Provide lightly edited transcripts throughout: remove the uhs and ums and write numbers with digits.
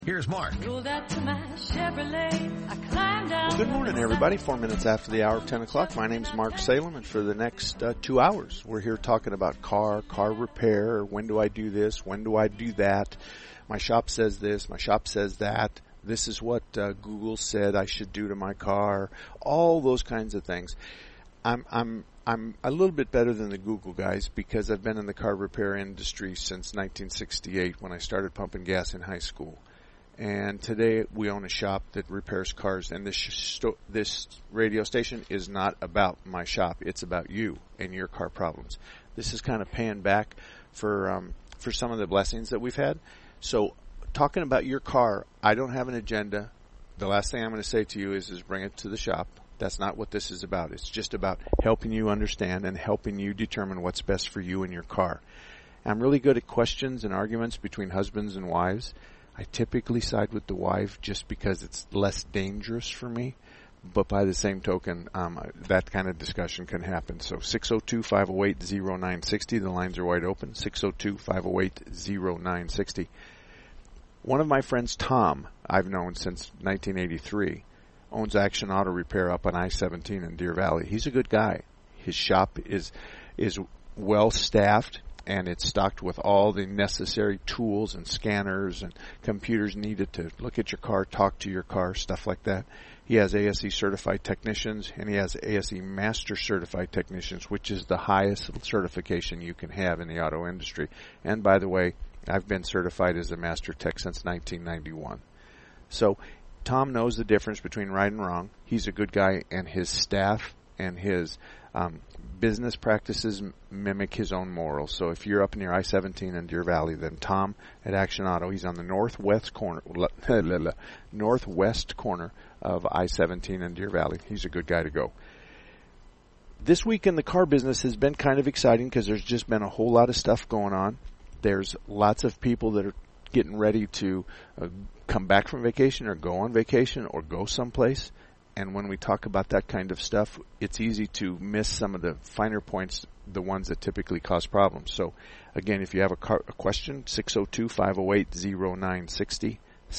Here's Mark. Rolled out to my Chevrolet. I climbed down. Well, good morning, everybody. 4 minutes after the hour of 10 o'clock. My name's Mark Salem, and for the next 2 hours, we're here talking about car repair. When do I do this? When do I do that? My shop says this. My shop says that. This is what Google said I should do to my car. All those kinds of things. I'm a little bit better than the Google guys because I've been in the car repair industry since 1968 when I started pumping gas in high school. And today we own a shop that repairs cars, and this radio station is not about my shop. It's about you and your car problems. This is kind of paying back for some of the blessings that we've had. So talking about your car, I don't have an agenda. The last thing I'm going to say to you is bring it to the shop. That's not what this is about. It's just about helping you understand and helping you determine what's best for you and your car. I'm really good at questions and arguments between husbands and wives. I typically side with the wife just because it's less dangerous for me. But by the same token, that kind of discussion can happen. So 602-508-0960. The lines are wide open. 602-508-0960. One of my friends, Tom, I've known since 1983, owns Action Auto Repair up on I-17 in Deer Valley. He's a good guy. His shop is well staffed, and it's stocked with all the necessary tools and scanners and computers needed to look at your car, talk to your car, stuff like that. He has ASE certified technicians, and he has ASE master certified technicians, which is the highest certification you can have in the auto industry. And by the way, I've been certified as a master tech since 1991. So Tom knows the difference between right and wrong. He's a good guy, and his staff and his business practices mimic his own morals. So if you're up near I-17 in Deer Valley, then Tom at Action Auto, he's on the northwest corner of I-17 in Deer Valley. He's a good guy to go. This week in the car business has been kind of exciting because there's just been a whole lot of stuff going on. There's lots of people that are getting ready to come back from vacation or go on vacation or go someplace. And when we talk about that kind of stuff, it's easy to miss some of the finer points, the ones that typically cause problems. So, again, if you have a question, 602-508-0960,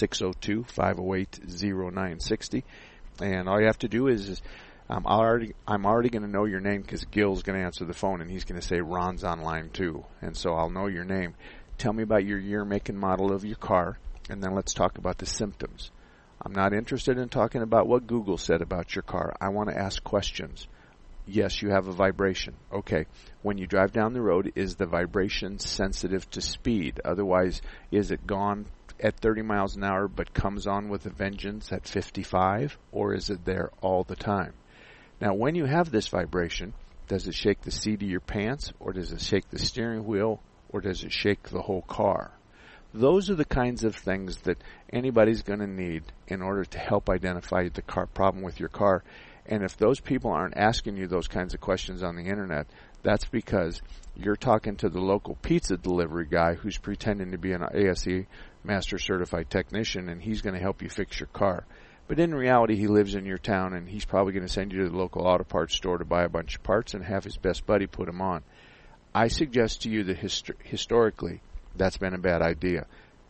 602-508-0960. And all you have to do is I'm already going to know your name because Gil's going to answer the phone, and he's going to say Ron's on line too. And so I'll know your name. Tell me about your year, make, and model of your car, and then let's talk about the symptoms. I'm not interested in talking about what Google said about your car. I want to ask questions. Yes, you have a vibration. Okay. When you drive down the road, is the vibration sensitive to speed? Otherwise, is it gone at 30 miles an hour but comes on with a vengeance at 55? Or is it there all the time? Now, when you have this vibration, does it shake the seat of your pants? Or does it shake the steering wheel? Or does it shake the whole car? Those are the kinds of things that anybody's going to need in order to help identify the car problem with your car. And if those people aren't asking you those kinds of questions on the internet, that's because you're talking to the local pizza delivery guy who's pretending to be an ASE master certified technician, and he's going to help you fix your car. But in reality, he lives in your town, and he's probably going to send you to the local auto parts store to buy a bunch of parts and have his best buddy put them on. I suggest to you that historically, that's been a bad idea.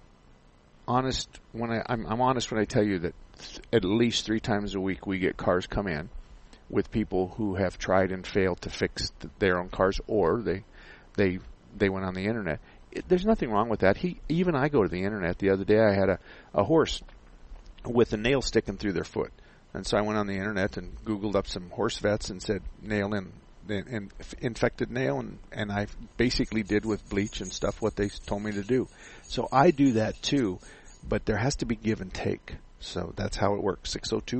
I'm honest when I tell you that at least 3 times a week we get cars come in with people who have tried and failed to fix their own cars, or they went on the internet. There's nothing wrong with that. Even I go to the internet. The other day I had a horse with a nail sticking through their foot, and so I went on the internet and Googled up some horse vets and said nail in. And infected nail, and I basically did with bleach and stuff what they told me to do. So I do that too, but there has to be give and take. So that's how it works.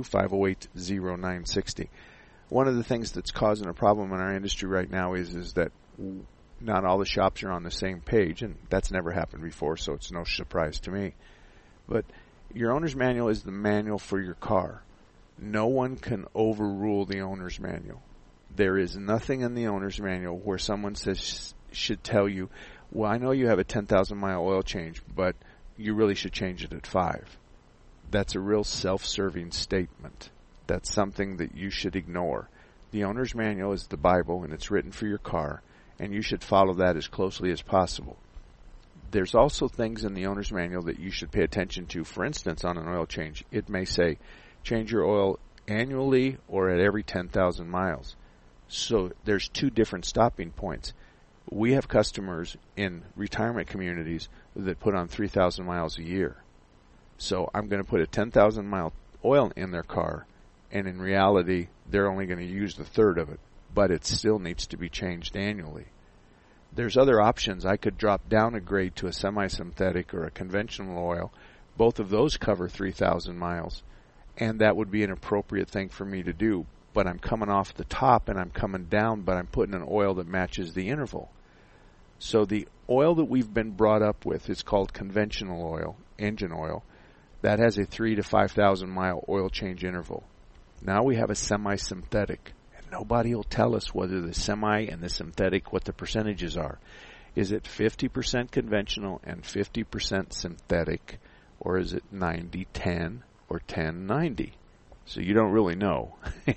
602-508-0960. One of the things that's causing a problem in our industry right now is that not all the shops are on the same page, and that's never happened before, so it's no surprise to me. But your owner's manual is the manual for your car. No one can overrule the owner's manual. There is nothing in the owner's manual where someone should tell you, well, I know you have a 10,000-mile oil change, but you really should change it at 5. That's a real self-serving statement. That's something that you should ignore. The owner's manual is the Bible, and it's written for your car, and you should follow that as closely as possible. There's also things in the owner's manual that you should pay attention to. For instance, on an oil change, it may say change your oil annually or at every 10,000 miles. So there's two different stopping points. We have customers in retirement communities that put on 3,000 miles a year. So I'm going to put a 10,000 mile oil in their car, and in reality, they're only going to use the third of it, but it still needs to be changed annually. There's other options. I could drop down a grade to a semi-synthetic or a conventional oil. Both of those cover 3,000 miles, and that would be an appropriate thing for me to do. But I'm coming off the top and I'm coming down, but I'm putting an oil that matches the interval. So the oil that we've been brought up with is called conventional oil, engine oil. That has a 3,000 to 5,000 mile oil change interval. Now we have a semi-synthetic. Nobody will tell us whether the semi and the synthetic, what the percentages are. Is it 50% conventional and 50% synthetic, or is it 90-10 or 10-90? So you don't really know.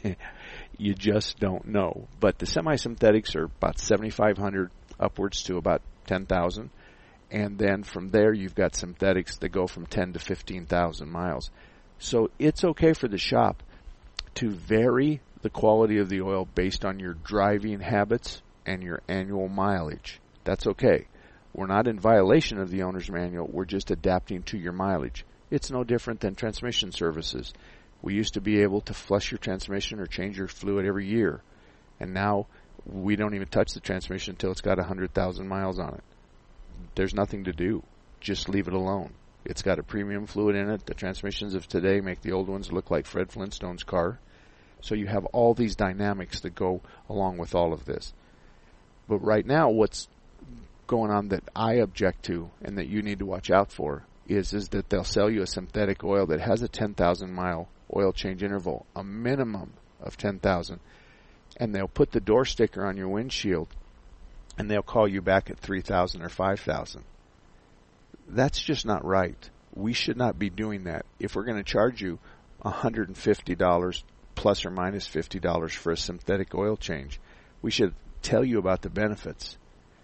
You just don't know. But the semi-synthetics are about 7,500 upwards to about 10,000. And then from there you've got synthetics that go from 10 to 15,000 miles. So it's okay for the shop to vary the quality of the oil based on your driving habits and your annual mileage. That's okay. We're not in violation of the owner's manual. We're just adapting to your mileage. It's no different than transmission services. We used to be able to flush your transmission or change your fluid every year. And now we don't even touch the transmission until it's got 100,000 miles on it. There's nothing to do. Just leave it alone. It's got a premium fluid in it. The transmissions of today make the old ones look like Fred Flintstone's car. So you have all these dynamics that go along with all of this. But right now what's going on that I object to and that you need to watch out for is that they'll sell you a synthetic oil that has a 10,000 mile oil change interval, a minimum of 10,000, and they'll put the door sticker on your windshield and they'll call you back at 3,000 or 5,000. That's just not right. We should not be doing that. If we're going to charge you $150 plus or minus $50 for a synthetic oil change, we should tell you about the benefits.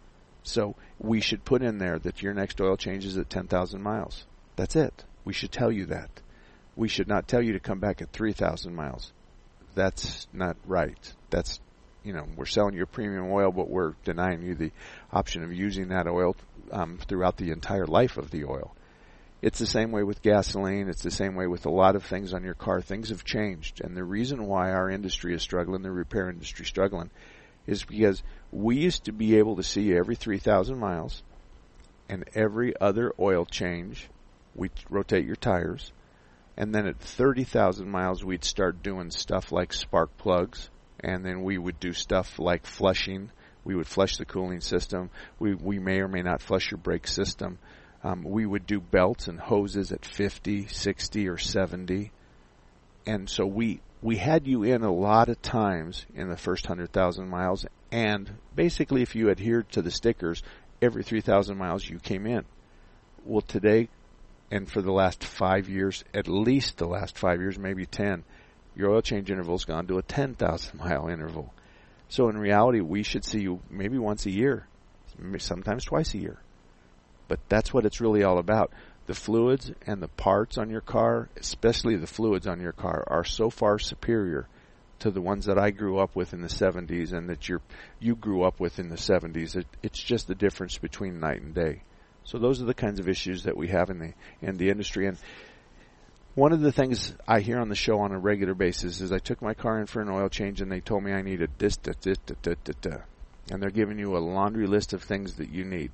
So we should put in there that your next oil change is at 10,000 miles. That's it. We should tell you that. We should not tell you to come back at 3,000 miles. That's not right. That's, we're selling you a premium oil, but we're denying you the option of using that oil throughout the entire life of the oil. It's the same way with gasoline. It's the same way with a lot of things on your car. Things have changed. And the reason why our industry is struggling, the repair industry is struggling, is because we used to be able to see you every 3,000 miles, and every other oil change, we'd rotate your tires. And then at 30,000 miles, we'd start doing stuff like spark plugs. And then we would do stuff like flushing. We would flush the cooling system. We may or may not flush your brake system. We would do belts and hoses at 50, 60, or 70. And so we had you in a lot of times in the first 100,000 miles. And basically, if you adhered to the stickers, every 3,000 miles you came in. Well, today, and for the last 5 years, at least the last 5 years, maybe 10, your oil change interval's gone to a 10,000 mile interval. So in reality, we should see you maybe once a year, sometimes twice a year. But that's what it's really all about. The fluids and the parts on your car, especially the fluids on your car, are so far superior to the ones that I grew up with in the 70s and that you grew up with in the 70s. It's just the difference between night and day. So those are the kinds of issues that we have in the industry. And one of the things I hear on the show on a regular basis is I took my car in for an oil change and they told me I needed this, and they're giving you a laundry list of things that you need.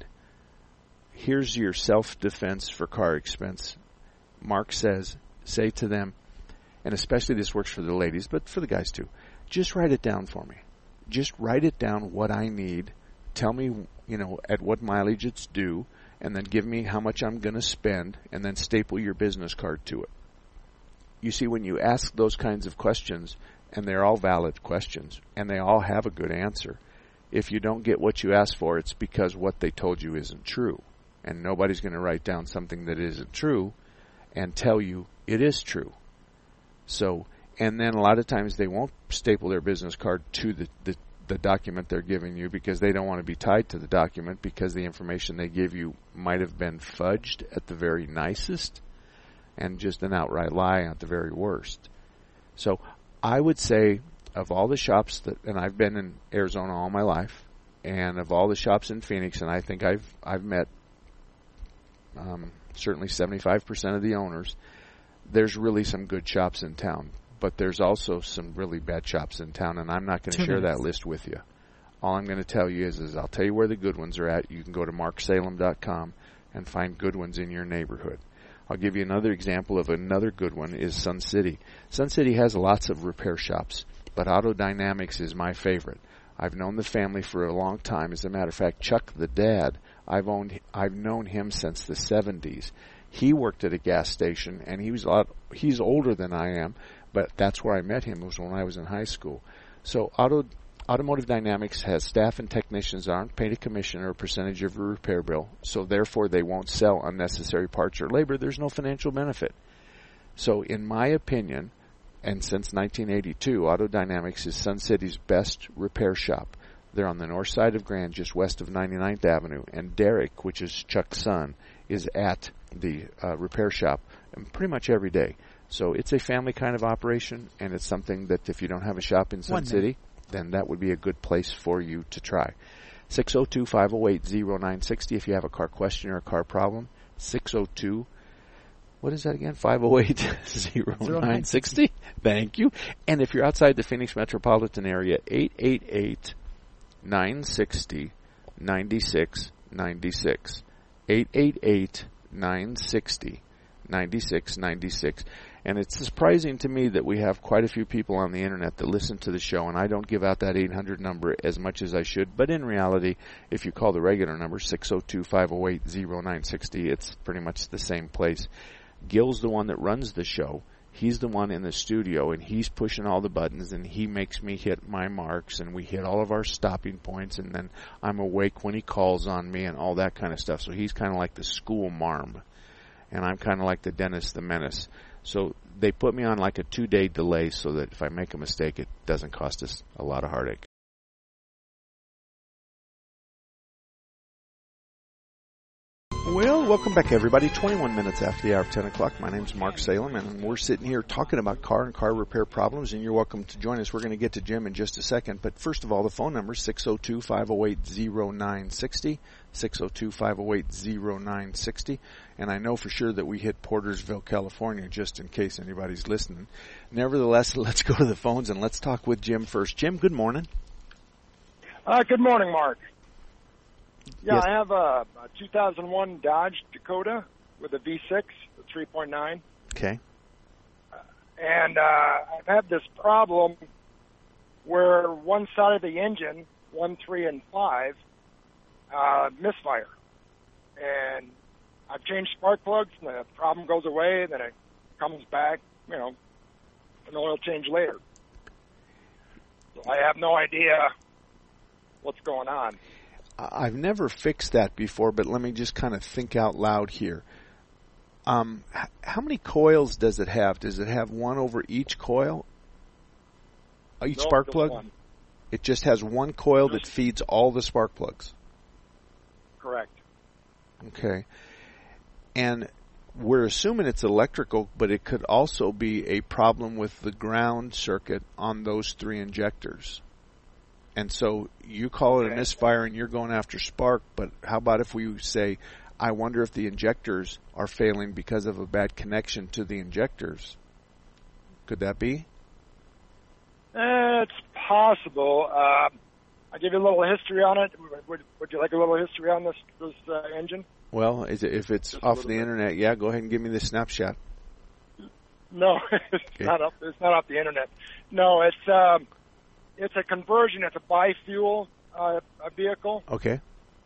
Here's your self-defense for car expense. Mark says, say to them, and especially this works for the ladies, but for the guys too, just write it down for me. Just write it down what I need. Tell me, at what mileage it's due, and then give me how much I'm going to spend, and then staple your business card to it. You see, when you ask those kinds of questions, and they're all valid questions, and they all have a good answer, if you don't get what you asked for, it's because what they told you isn't true. And nobody's going to write down something that isn't true and tell you it is true. So, and then a lot of times they won't staple their business card to the document they're giving you because they don't want to be tied to the document because the information they give you might have been fudged at the very nicest and just an outright lie at the very worst. So I would say of all the shops and I've been in Arizona all my life, and of all the shops in Phoenix, and I think I've met certainly 75% of the owners, there's really some good shops in town. But there's also some really bad shops in town, and I'm not going to share that list with you. All I'm going to tell you is I'll tell you where the good ones are at. You can go to marksalem.com and find good ones in your neighborhood. I'll give you another example of another good one is Sun City. Sun City has lots of repair shops, but Auto Dynamics is my favorite. I've known the family for a long time. As a matter of fact, Chuck, the dad, I've known him since the 70s. He worked at a gas station, and he's older than I am, but that's where I met him. It was when I was in high school. So Automotive Dynamics has staff and technicians that aren't paid a commission or a percentage of a repair bill, so therefore they won't sell unnecessary parts or labor. There's no financial benefit. So in my opinion, and since 1982, Auto Dynamics is Sun City's best repair shop. They're on the north side of Grand, just west of 99th Avenue, and Derek, which is Chuck's son, is at the repair shop pretty much every day. So it's a family kind of operation, and it's something that if you don't have a shop in Sun City, then that would be a good place for you to try. 602-508-0960 if you have a car question or a car problem. 602, what is that again? 508-0960. Thank you. And if you're outside the Phoenix metropolitan area, 888-960-9696. 888-960-9696. And it's surprising to me that we have quite a few people on the internet that listen to the show, and I don't give out that 800 number as much as I should. But in reality, if you call the regular number, 602-508-0960, it's pretty much the same place. Gil's the one that runs the show. He's the one in the studio, and he's pushing all the buttons, and he makes me hit my marks, and we hit all of our stopping points, and then I'm awake when he calls on me and all that kind of stuff. So he's kind of like the school marm, and I'm kind of like the Dennis the Menace. So they put me on like a 2-day delay so that if I make a mistake, it doesn't cost us a lot of heartache. Well, welcome back, everybody. 21 minutes after the hour of 10 o'clock. My name's Mark Salem, and we're sitting here talking about car and car repair problems, and you're welcome to join us. We're going to get to Jim in just a second, but first of all, the phone number is 602-508-0960, 602-508-0960, and I know for sure that we hit Portersville, California, just in case anybody's listening. Nevertheless, let's go to the phones, and let's talk with Jim first. Jim, good morning. Good morning, Mark. Yeah, Yes. I have a 2001 Dodge Dakota with a V6, a 3.9. Okay. And I've had this problem where one side of the engine, 1, 3, and 5, misfire. And I've changed spark plugs, and the problem goes away, then it comes back, an oil change later. So I have no idea what's going on. I've never fixed that before, but let me just kind of think out loud here. How many coils does it have? Does it have one over each coil? Each spark plug? One. It just has one coil that feeds all the spark plugs. Correct. Okay. And we're assuming it's electrical, but it could also be a problem with the ground circuit on those 3 injectors. And so you call it a misfire and you're going after spark, but how about if we say, I wonder if the injectors are failing because of a bad connection to the injectors? Could that be? It's possible. I'll give you a little history on it. Would you like a little history on this engine? Well, if it's off the internet, yeah, go ahead and give me the snapshot. No, it's not off the internet. No, it's a conversion. It's a biofuel a vehicle. Okay.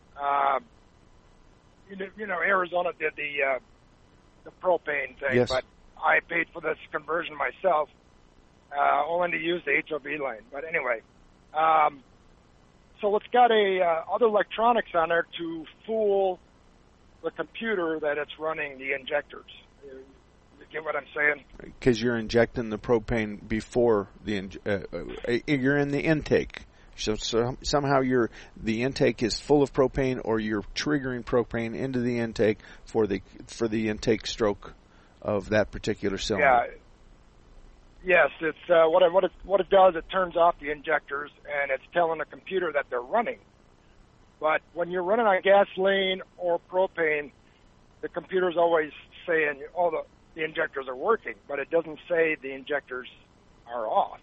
Arizona did the propane thing, Yes. but I paid for this conversion myself, only to use the HOV lane. But anyway, so it's got other electronics on there to fool the computer that it's running the injectors. You get what I'm saying? Because you're injecting the propane before you're in the intake So somehow the intake is full of propane, or you're triggering propane into the intake for the intake stroke of that particular cylinder. Yeah. Yes, it's what it does. It turns off the injectors, and it's telling the computer that they're running. But when you're running on gasoline or propane, the computer's always saying, "Oh, the injectors are working," but it doesn't say the injectors are off.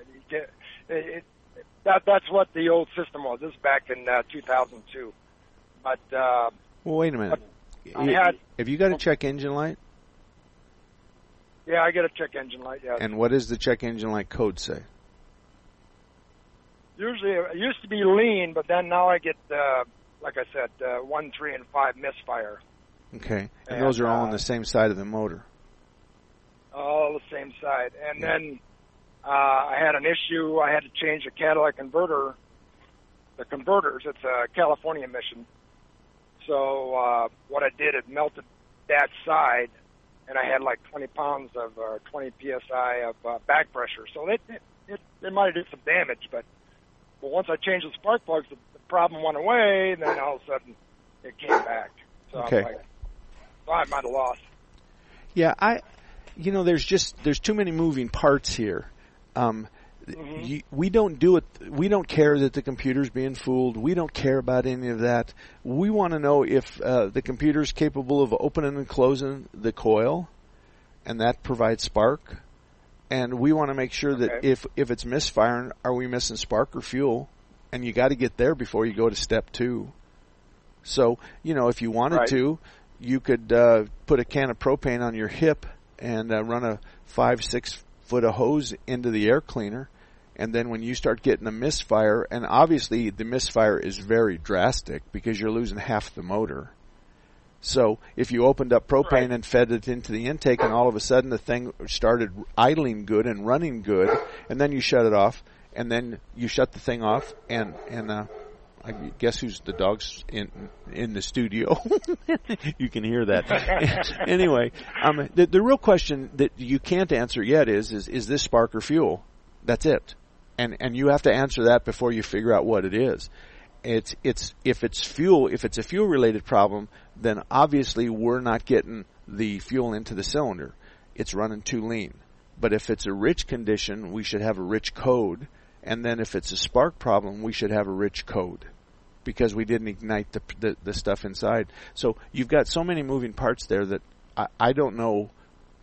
That's what the old system was. This is back in 2002. But well, wait a minute. Have you got a check engine light? Yeah, I get a check engine light. Yeah. And what does the check engine light code say? Usually, it used to be lean, but then now I get, like I said, 1, 3, and 5 misfire. Okay, and those are all on the same side of the motor. All the same side. And then I had an issue. I had to change the catalytic converter. The converters, it's a California emission. So what I did, it melted that side, and I had like 20 pounds of 20 psi of back pressure. So it might have did some damage, but once I changed the spark plugs, the problem went away, and then all of a sudden it came back. So okay. I might have lost. Yeah, there's too many moving parts here. We don't do it. We don't care that the computer's being fooled. We don't care about any of that. We want to know if the computer's capable of opening and closing the coil, and that provides spark. And we want to make sure that if it's misfiring, are we missing spark or fuel? And you got to get there before you go to step 2. So, if you wanted to, you could put a can of propane on your hip and run a 5-6 foot of hose into the air cleaner. And then when you start getting a misfire, and obviously the misfire is very drastic because you're losing half the motor. So if you opened up propane and fed it into the intake, and all of a sudden the thing started idling good and running good, and then you shut it off, and then you shut the thing off, and I guess who's the dog's in the studio? You can hear that. Anyway, the real question that you can't answer yet is this spark or fuel? That's it. And you have to answer that before you figure out what it is. If it's a fuel related problem, then obviously we're not getting the fuel into the cylinder. It's running too lean. But if it's a rich condition, we should have a rich code. And then if it's a spark problem, we should have a rich code because we didn't ignite the stuff inside. So you've got so many moving parts there that I don't know.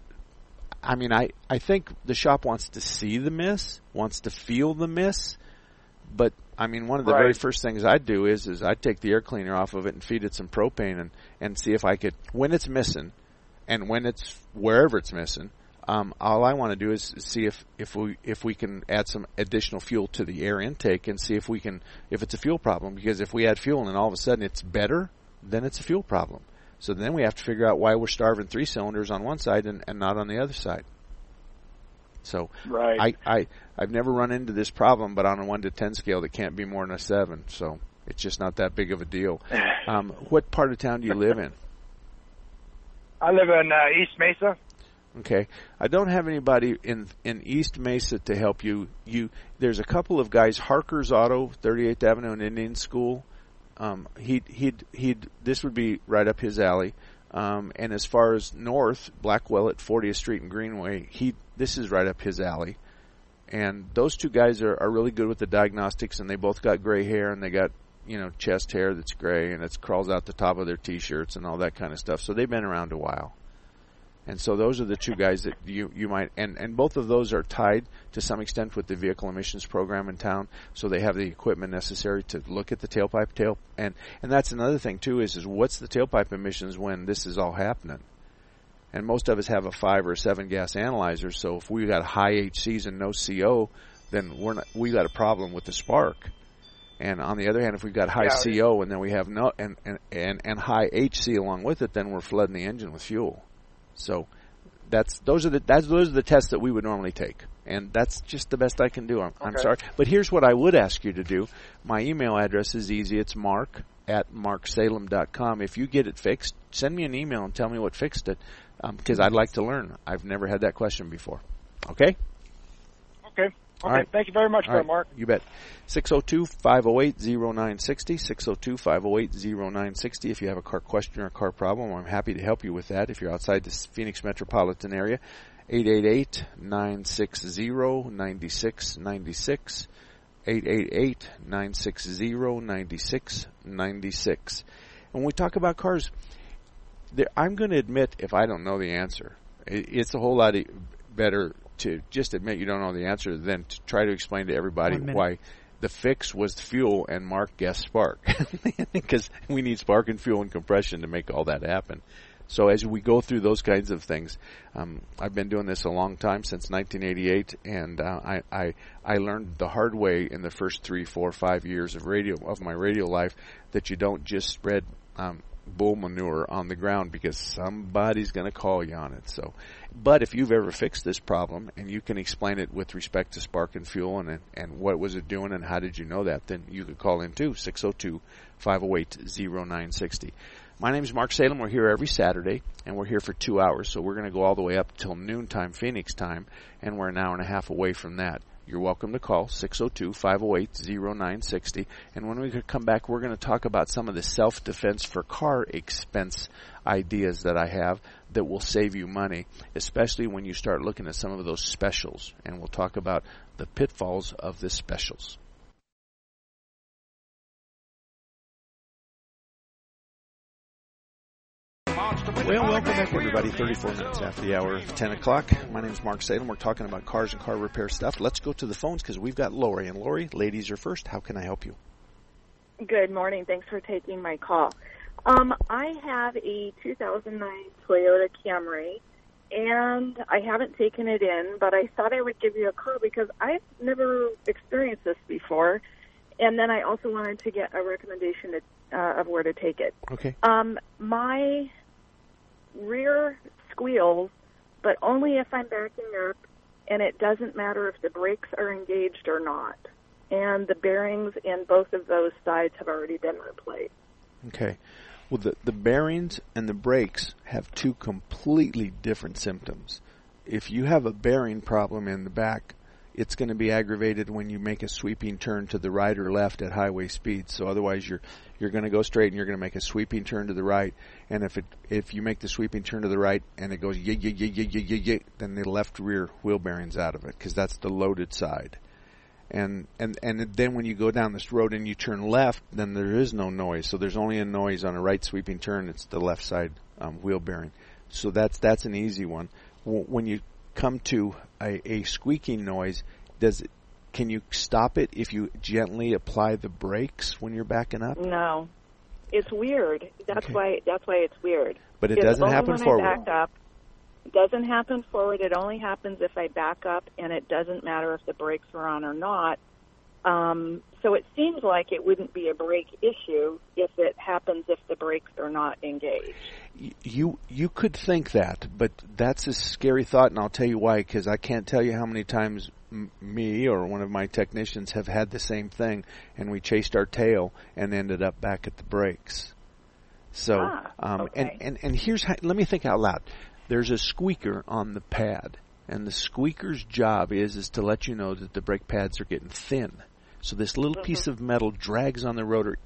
I mean, I think the shop wants to see the miss, wants to feel the miss. But, I mean, one of the very first things I'd do is I'd take the air cleaner off of it and feed it some propane and see if I could, when it's missing and when it's wherever it's missing, all I want to do is see if we can add some additional fuel to the air intake and see if it's a fuel problem. Because if we add fuel and all of a sudden it's better, then it's a fuel problem. So then we have to figure out why we're starving 3 cylinders on one side and not on the other side. So I've never run into this problem, but on a 1 to 10 scale, it can't be more than a 7. So it's just not that big of a deal. What part of town do you live in? I live in East Mesa. Okay. I don't have anybody in East Mesa to help you. There's a couple of guys, Harker's Auto, 38th Avenue and Indian School. This would be right up his alley. And as far as north, Blackwell at 40th Street and Greenway, this is right up his alley. And those two guys are really good with the diagnostics, and they both got gray hair, and they got, chest hair that's gray, and it crawls out the top of their T-shirts and all that kind of stuff. So they've been around a while. And so those are the two guys that you might, and both of those are tied to some extent with the vehicle emissions program in town, so they have the equipment necessary to look at the tailpipe and that's another thing too is what's the tailpipe emissions when this is all happening? And most of us have a 5 or 7 gas analyzer, so if we got high HCs and no CO, then we got a problem with the spark. And on the other hand, if we've got high CO and then we have no and high HC along with it, then we're flooding the engine with fuel. So those are the tests that we would normally take, and that's just the best I can do. I'm sorry, but here's what I would ask you to do. My email address is easy. It's mark@marksalem.com. If you get it fixed, send me an email and tell me what fixed it, because I'd like to learn. I've never had that question before. Okay. Okay, right. Thank you very much, All right. Mark. You bet. 602-508-0960, 602-508-0960. If you have a car question or a car problem, I'm happy to help you with that. If you're outside the Phoenix metropolitan area, 888-960-9696, 888-960-9696. When we talk about cars, I'm going to admit if I don't know the answer. It's a whole lot better to just admit you don't know the answer than to try to explain to everybody why the fix was fuel and Mark guessed spark. Because we need spark and fuel and compression to make all that happen. So as we go through those kinds of things, I've been doing this a long time, since 1988, and I learned the hard way in the first 3, 4, 5 years of my radio life that you don't just spread bull manure on the ground, because somebody's going to call you on it. So, but if you've ever fixed this problem and you can explain it with respect to spark and fuel and what was it doing and how did you know that, then you could call in too, 602-508-0960. My name is Mark Salem. We're here every Saturday, and we're here for 2 hours. So we're going to go all the way up till noontime Phoenix time, and we're an hour and a half away from that. You're welcome to call 602-508-0960. And when we come back, we're going to talk about some of the self-defense for car expense ideas that I have that will save you money, especially when you start looking at some of those specials. And we'll talk about the pitfalls of the specials. Well, welcome back, everybody. 34 minutes after the hour of 10 o'clock. My name is Mark Salem. We're talking about cars and car repair stuff. Let's go to the phones because we've got Lori. And Lori, ladies are first. How can I help you? Good morning. Thanks for taking my call. I have a 2009 Toyota Camry, and I haven't taken it in, but I thought I would give you a call because I've never experienced this before. And then I also wanted to get a recommendation of where to take it. Okay. My rear squeals, but only if I'm backing up, and it doesn't matter if the brakes are engaged or not. And the bearings in both of those sides have already been replaced. Okay. Well, the bearings and the brakes have two completely different symptoms. If you have a bearing problem in the back, it's going to be aggravated when you make a sweeping turn to the right or left at highway speed. So otherwise you're going to go straight and you're going to make a sweeping turn to the right. And if you make the sweeping turn to the right and it goes then the left rear wheel bearing's out of it, because that's the loaded side. And then when you go down this road and you turn left, then there is no noise. So there's only a noise on a right sweeping turn. It's the left side wheel bearing. So that's an easy one. When you come to a squeaking noise, can you stop it if you gently apply the brakes when you're backing up? No, it's weird. That's why it's weird. But it doesn't happen forward. I back up. It doesn't happen forward. It only happens if I back up, and it doesn't matter if the brakes are on or not. So it seems like it wouldn't be a brake issue if it happens if the brakes are not engaged. You could think that, but that's a scary thought, and I'll tell you why, because I can't tell you how many times me or one of my technicians have had the same thing, and we chased our tail and ended up back at the brakes. So, okay. and here's how, let me think out loud. There's a squeaker on the pad, and the squeaker's job is to let you know that the brake pads are getting thin. So this little piece of metal drags on the rotor.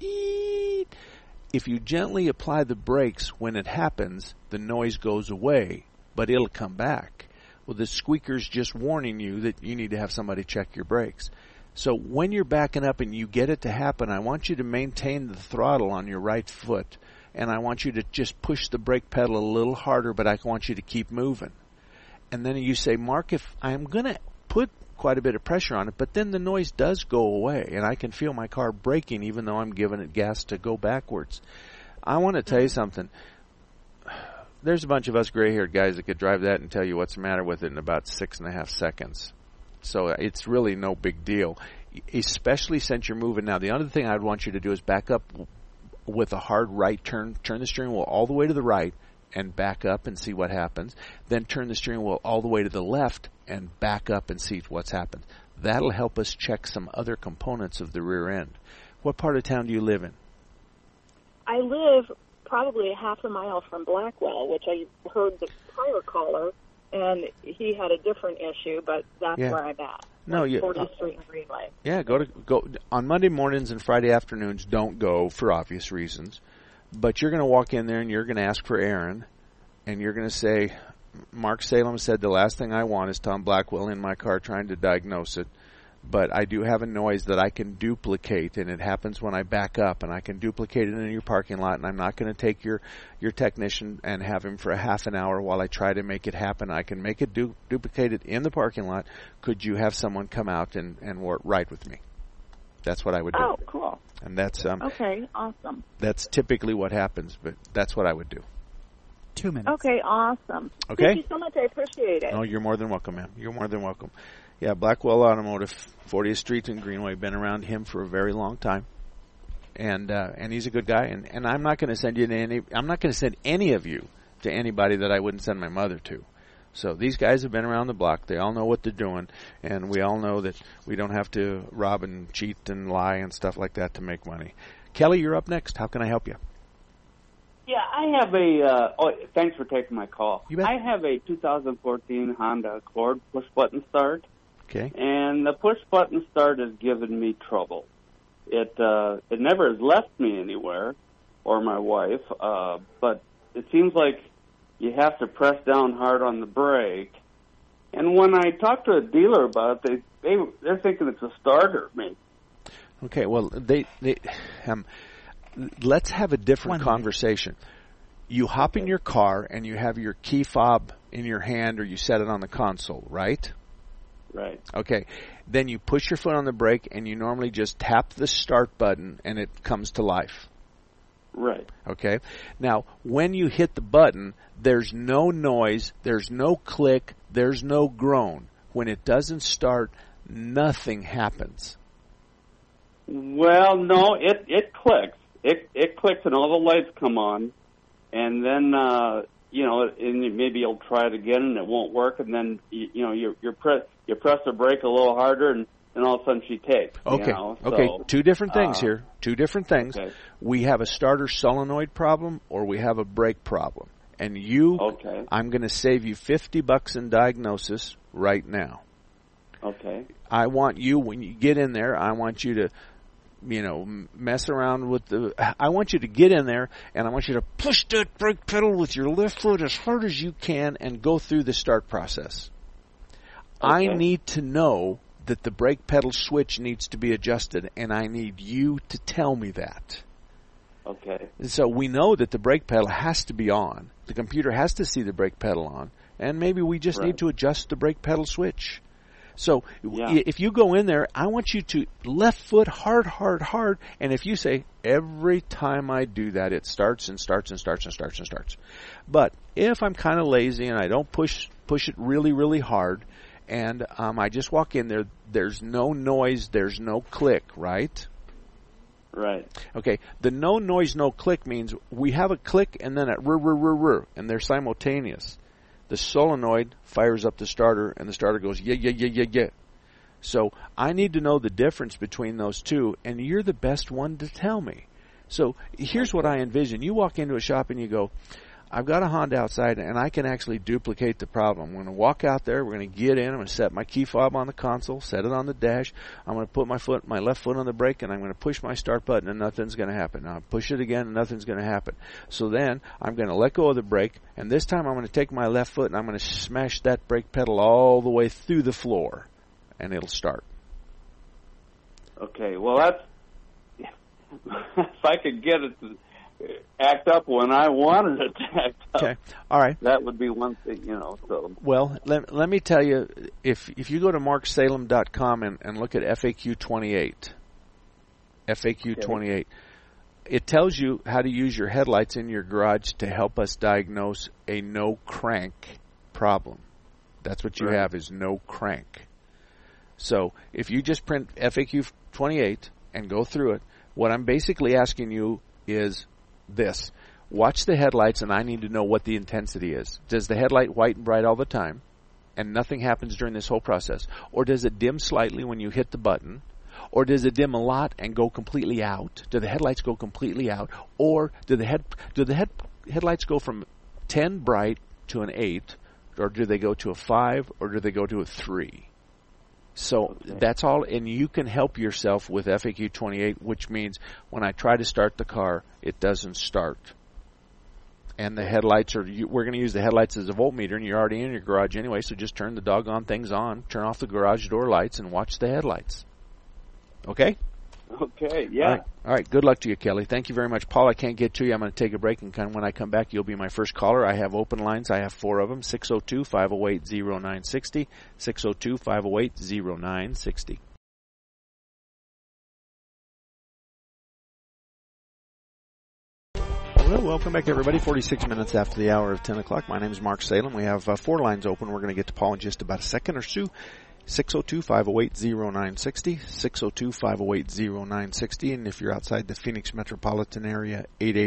If you gently apply the brakes when it happens, the noise goes away, but it'll come back. Well, the squeaker's just warning you that you need to have somebody check your brakes. So when you're backing up and you get it to happen, I want you to maintain the throttle on your right foot, and I want you to just push the brake pedal a little harder, but I want you to keep moving. And then you say, Mark, if I'm going to put quite a bit of pressure on it, but then the noise does go away, and I can feel my car braking even though I'm giving it gas to go backwards. I want to tell you something. There's a bunch of us gray-haired guys that could drive that and tell you what's the matter with it in about 6.5 seconds. So it's really no big deal, especially since you're moving now. The other thing I'd want you to do is back up with a hard right turn. Turn the steering wheel all the way to the right and back up and see what happens. Then turn the steering wheel all the way to the left and back up and see what's happened. That'll help us check some other components of the rear end. What part of town do you live in? I live probably half a mile from Blackwell, which I heard the prior caller, and he had a different issue, but that's where I'm at. No, 40th Street and Greenway. Yeah, go on Monday mornings and Friday afternoons. Don't go for obvious reasons, but you're going to walk in there and you're going to ask for Aaron, and you're going to say, Mark Salem said the last thing I want is Tom Blackwell in my car trying to diagnose it. But I do have a noise that I can duplicate, and it happens when I back up, and I can duplicate it in your parking lot, and I'm not going to take your technician and have him for a half an hour while I try to make it happen. I can make it duplicate it in the parking lot. Could you have someone come out and ride with me? That's what I would do. Oh, cool. And that's okay, awesome. That's typically what happens, but that's what I would do. 2 minutes. Okay, awesome. Okay. Thank you so much. I appreciate it. Oh, you're more than welcome, ma'am. You're more than welcome. Yeah, Blackwell Automotive, 40th Street and Greenway. Been around him for a very long time, and he's a good guy. And I'm not going to send you to any. I'm not going to send any of you to anybody that I wouldn't send my mother to. So these guys have been around the block. They all know what they're doing, and we all know that we don't have to rob and cheat and lie and stuff like that to make money. Kelly, you're up next. How can I help you? Yeah, I have thanks for taking my call. You bet. I have a 2014 Honda Accord push-button start. Okay. And the push-button start has given me trouble. It never has left me anywhere, or my wife, but it seems like you have to press down hard on the brake. And when I talk to a dealer about it, they're thinking it's a starter, maybe. Okay, well, let's have a different conversation. You hop in your car and you have your key fob in your hand, or you set it on the console, right? Right. Okay. Then you push your foot on the brake and you normally just tap the start button and it comes to life. Right. Okay. Now, when you hit the button, there's no noise, there's no click, there's no groan. When it doesn't start, nothing happens. Well, no, it clicks. It clicks and all the lights come on, and then and maybe you'll try it again and it won't work, and then you press the brake a little harder, and all of a sudden she takes. Okay. Okay. Two different things here. Two different things. Okay. We have a starter solenoid problem, or we have a brake problem, and I'm going to save you $50 in diagnosis right now. Okay. I want you, when you get in there, I want you to mess around with I want you to get in there, and I want you to push that brake pedal with your left foot as hard as you can and go through the start process. Okay. I need to know that the brake pedal switch needs to be adjusted, and I need you to tell me that. Okay. So we know that the brake pedal has to be on. The computer has to see the brake pedal on, and maybe we just need to adjust the brake pedal switch. So if you go in there, I want you to left foot hard, hard, hard. And if you say, every time I do that, it starts and starts and starts and starts and starts. But if I'm kind of lazy and I don't push it really, really hard, and I just walk in there, there's no noise, there's no click, right? Right. Okay. The no noise, no click means we have a click and then a rrr, and they're simultaneous. The solenoid fires up the starter, and the starter goes, yeah. So I need to know the difference between those two, and you're the best one to tell me. So here's what I envision. You walk into a shop and you go, I've got a Honda outside, and I can actually duplicate the problem. I'm going to walk out there. We're going to get in. I'm going to set my key fob on the console, set it on the dash. I'm going to put my left foot on the brake, and I'm going to push my start button, and nothing's going to happen. Now, push it again, and nothing's going to happen. So then I'm going to let go of the brake, and this time I'm going to take my left foot, and I'm going to smash that brake pedal all the way through the floor, and it'll start. Okay, well, that's if I could get it to act up when I wanted it to act up. Okay, all right. That would be one thing, So. Well, let me tell you, if you go to marksalem.com and look at FAQ 28, it tells you how to use your headlights in your garage to help us diagnose a no crank problem. That's what you have, is no crank. So if you just print FAQ 28 and go through it, what I'm basically asking you is this. Watch the headlights, and I need to know what the intensity is. Does the headlight white and bright all the time, and nothing happens during this whole process? Or does it dim slightly when you hit the button? Or does it dim a lot and go completely out? Do the headlights go completely out? Or do the headlights go from 10 bright to an 8? Or do they go to a 5? Or do they go to a 3? So that's all, and you can help yourself with FAQ 28, which means when I try to start the car, it doesn't start. And the headlights we're going to use the headlights as a voltmeter, and you're already in your garage anyway, so just turn the doggone things on, turn off the garage door lights, and watch the headlights. Okay? Okay, yeah. All right, good luck to you, Kelly. Thank you very much. Paul, I can't get to you. I'm going to take a break, and when I come back, you'll be my first caller. I have open lines. I have 4 of them, 602-508-0960, 602-508-0960. Well, welcome back, everybody. 46 minutes after the hour of 10 o'clock. My name is Mark Salem. We have 4 lines open. We're going to get to Paul in just about a second or so. 602-508-0960, 602-508-0960, and if you're outside the Phoenix metropolitan area,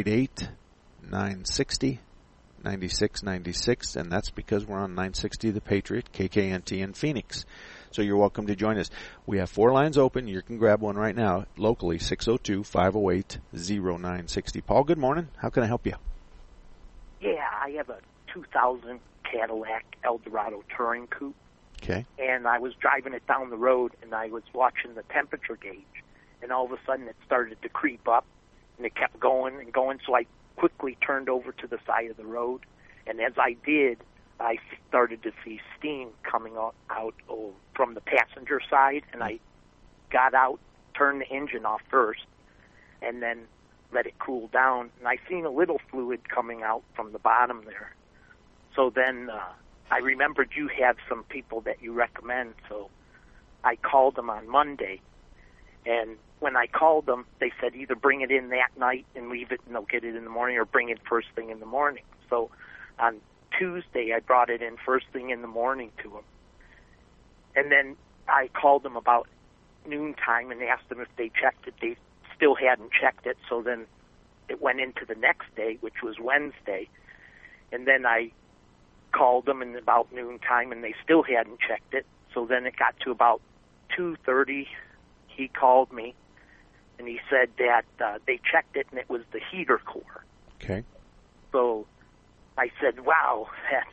888-960-9696, and that's because we're on 960 The Patriot, KKNT in Phoenix. So you're welcome to join us. We have 4 lines open. You can grab one right now, locally, 602-508-0960. Paul, good morning. How can I help you? Yeah, I have a 2000 Cadillac Eldorado Touring Coupe. Okay. And I was driving it down the road, and I was watching the temperature gauge, and all of a sudden it started to creep up, and it kept going and going, so I quickly turned over to the side of the road, and as I did, I started to see steam coming out from the passenger side, and I got out, turned the engine off first, and then let it cool down, and I seen a little fluid coming out from the bottom there. So then I remembered you have some people that you recommend, so I called them on Monday. And when I called them, they said either bring it in that night and leave it and they'll get it in the morning, or bring it first thing in the morning. So on Tuesday, I brought it in first thing in the morning to them. And then I called them about noontime and asked them if they checked it. They still hadn't checked it, so then it went into the next day, which was Wednesday. And then I called them in about noontime, and they still hadn't checked it. So then it got to about 2:30. He called me, and he said that they checked it, and it was the heater core. Okay. So I said, wow,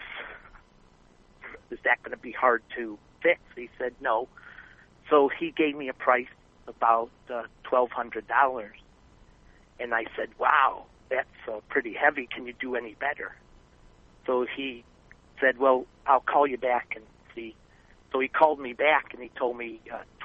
is that going to be hard to fix? He said, no. So he gave me a price about $1,200. And I said, wow, that's pretty heavy. Can you do any better? So he said, well, I'll call you back and see. So he called me back, and he told me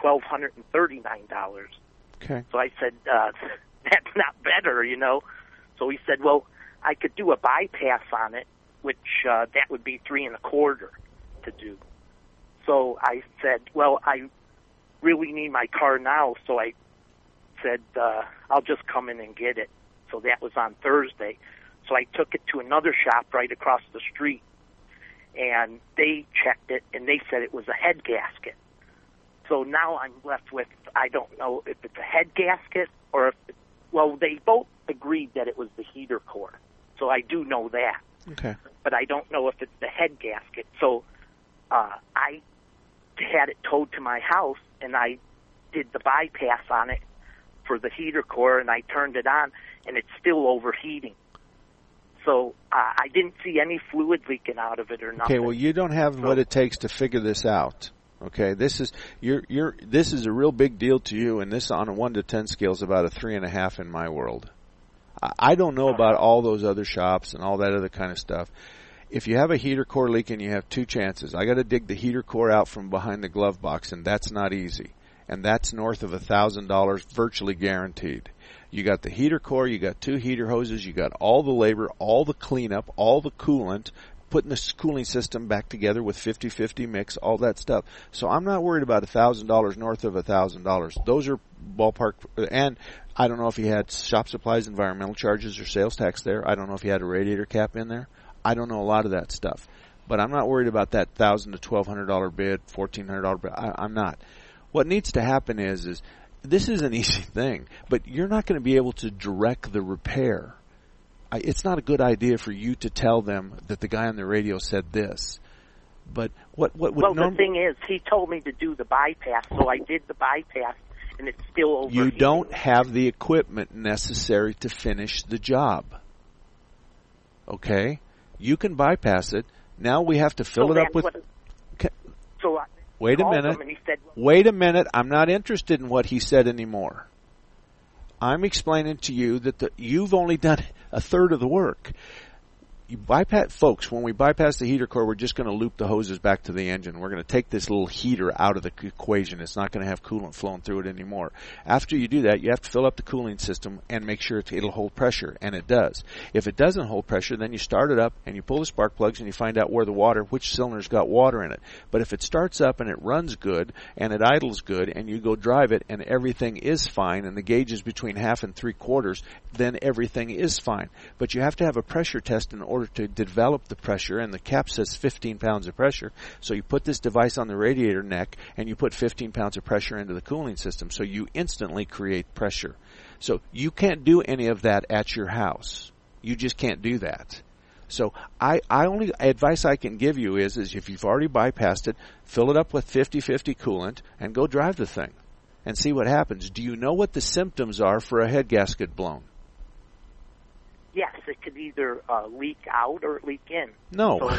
$1,239. Okay. So I said, that's not better, you know. So he said, well, I could do a bypass on it, which that would be $325 to do. So I said, well, I really need my car now. So I said, I'll just come in and get it. So that was on Thursday. So I took it to another shop right across the street, and they checked it, and they said it was a head gasket. So now I'm left with, I don't know if it's a head gasket or if they both agreed that it was the heater core. So I do know that. Okay. But I don't know if it's the head gasket. So I had it towed to my house, and I did the bypass on it for the heater core, and I turned it on, and it's still overheating. So I didn't see any fluid leaking out of it or nothing. Okay, well, you don't have what it takes to figure this out. Okay, this is this is a real big deal to you, and this on a 1 to 10 scale is about a 3.5 in my world. I don't know about all those other shops and all that other kind of stuff. If you have a heater core leaking, you have 2 chances. I got to dig the heater core out from behind the glove box, and that's not easy. And that's north of $1,000, virtually guaranteed. You got the heater core, you got 2 heater hoses, you got all the labor, all the cleanup, all the coolant, putting the cooling system back together with 50-50 mix, all that stuff. So I'm not worried about $1,000 north of $1,000. Those are ballpark. And I don't know if you had shop supplies, environmental charges, or sales tax there. I don't know if you had a radiator cap in there. I don't know a lot of that stuff. But I'm not worried about that $1,000 to $1,200 bid, $1,400 bid. I'm not. What needs to happen is this is an easy thing, but you're not going to be able to direct the repair. It's not a good idea for you to tell them that the guy on the radio said this. But what would the thing is, he told me to do the bypass, so I did the bypass, and it's still overheating. You don't have the equipment necessary to finish the job. Okay? You can bypass it. Now we have to fill it up with... So Wait a called minute. him and he said, Wait a minute. I'm not interested in what he said anymore. I'm explaining to you that you've only done a third of the work. You bypass, folks, when we bypass the heater core, we're just going to loop the hoses back to the engine. We're going to take this little heater out of the equation. It's not going to have coolant flowing through it anymore. After you do that, you have to fill up the cooling system and make sure it'll hold pressure, and it does. If it doesn't hold pressure, then you start it up and you pull the spark plugs and you find out which cylinder's got water in it. But if it starts up and it runs good and it idles good and you go drive it and everything is fine and the gauge is between 1/2 and 3/4, then everything is fine. But you have to have a pressure test in order to develop the pressure, and the cap says 15 pounds of pressure. So you put this device on the radiator neck and you put 15 pounds of pressure into the cooling system. So you instantly create pressure. So you can't do any of that at your house. You just can't do that. So I only advice I can give you is if you've already bypassed it, fill it up with 50/50 coolant and go drive the thing and see what happens. Do you know what the symptoms are for a head gasket blown? yes, it could either leak out or leak in. No.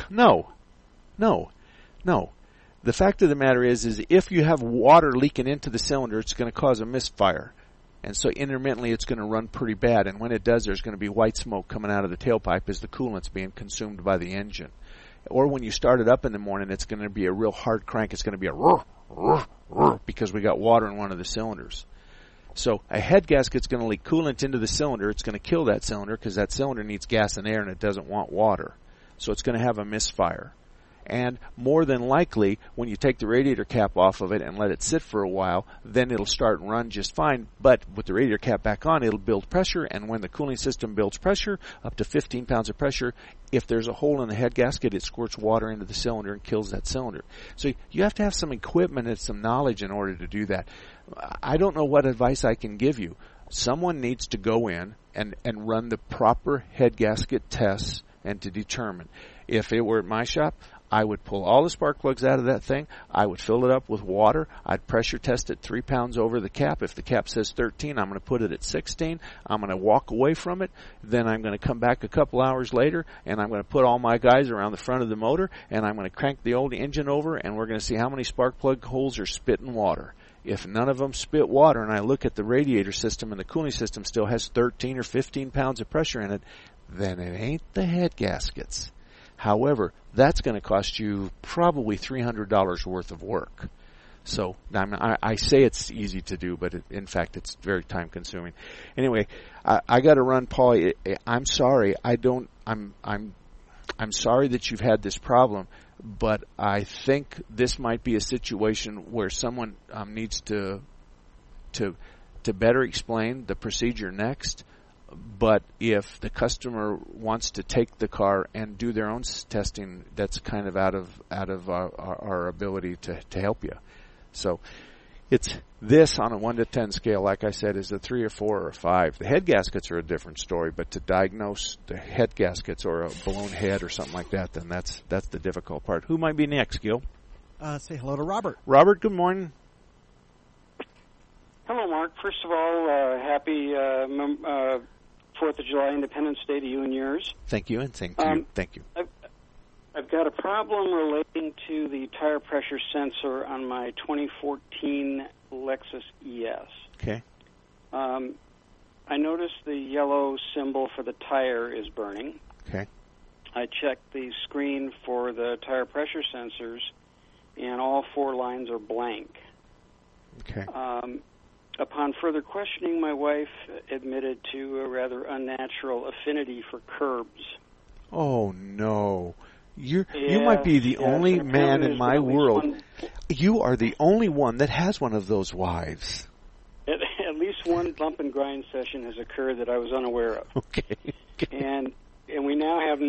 The fact of the matter is if you have water leaking into the cylinder, it's going to cause a misfire. And so intermittently it's going to run pretty bad. And when it does, there's going to be white smoke coming out of the tailpipe as the coolant's being consumed by the engine. Or when you start it up in the morning, it's going to be a real hard crank. It's going to be a roar, roar, roar, because we got water in one of the cylinders. So a head gasket's going to leak coolant into the cylinder. It's going to kill that cylinder because that cylinder needs gas and air and it doesn't want water. So it's going to have a misfire. And more than likely, when you take the radiator cap off of it and let it sit for a while, then it'll start and run just fine. But with the radiator cap back on, it'll build pressure. And when the cooling system builds pressure, up to 15 pounds of pressure, if there's a hole in the head gasket, it squirts water into the cylinder and kills that cylinder. So you have to have some equipment and some knowledge in order to do that. I don't know what advice I can give you. Someone needs to go in and run the proper head gasket tests and to determine. If it were at my shop, I would pull all the spark plugs out of that thing. I would fill it up with water. I'd pressure test it 3 pounds over the cap. If the cap says 13, I'm going to put it at 16. I'm going to walk away from it. Then I'm going to come back a couple hours later, and I'm going to put all my guys around the front of the motor, and I'm going to crank the old engine over, and we're going to see how many spark plug holes are spitting water. If none of them spit water, and I look at the radiator system and the cooling system still has 13 or 15 pounds of pressure in it, then it ain't the head gaskets. However, that's going to cost you probably $300 worth of work. So I say it's easy to do, but in fact, it's very time consuming. Anyway, I got to run, Paul. I'm sorry. I'm sorry that you've had this problem, but I think this might be a situation where someone needs to better explain the procedure next. But if the customer wants to take the car and do their own testing, that's kind of out of our ability to help you. So it's this on a 1 to 10 scale, like I said, is a 3 or 4 or a 5. The head gaskets are a different story, but to diagnose the head gaskets or a blown head or something like that, then that's the difficult part. Who might be next, Gil? Say hello to Robert. Robert, good morning. Hello, Mark. First of all, happy 4th of July Independence Day to you and yours. Thank you, and thank you. Thank you. I've got a problem relating to the tire pressure sensor on my 2014 Lexus ES. Okay. I noticed the yellow symbol for the tire is burning. Okay. I checked the screen for the tire pressure sensors, and all 4 lines are blank. Okay. Upon further questioning, my wife admitted to a rather unnatural affinity for curbs. Oh, no. You might be the only man in my world. You are the only one that has one of those wives. At least one bump and grind session has occurred that I was unaware of. Okay. And we now have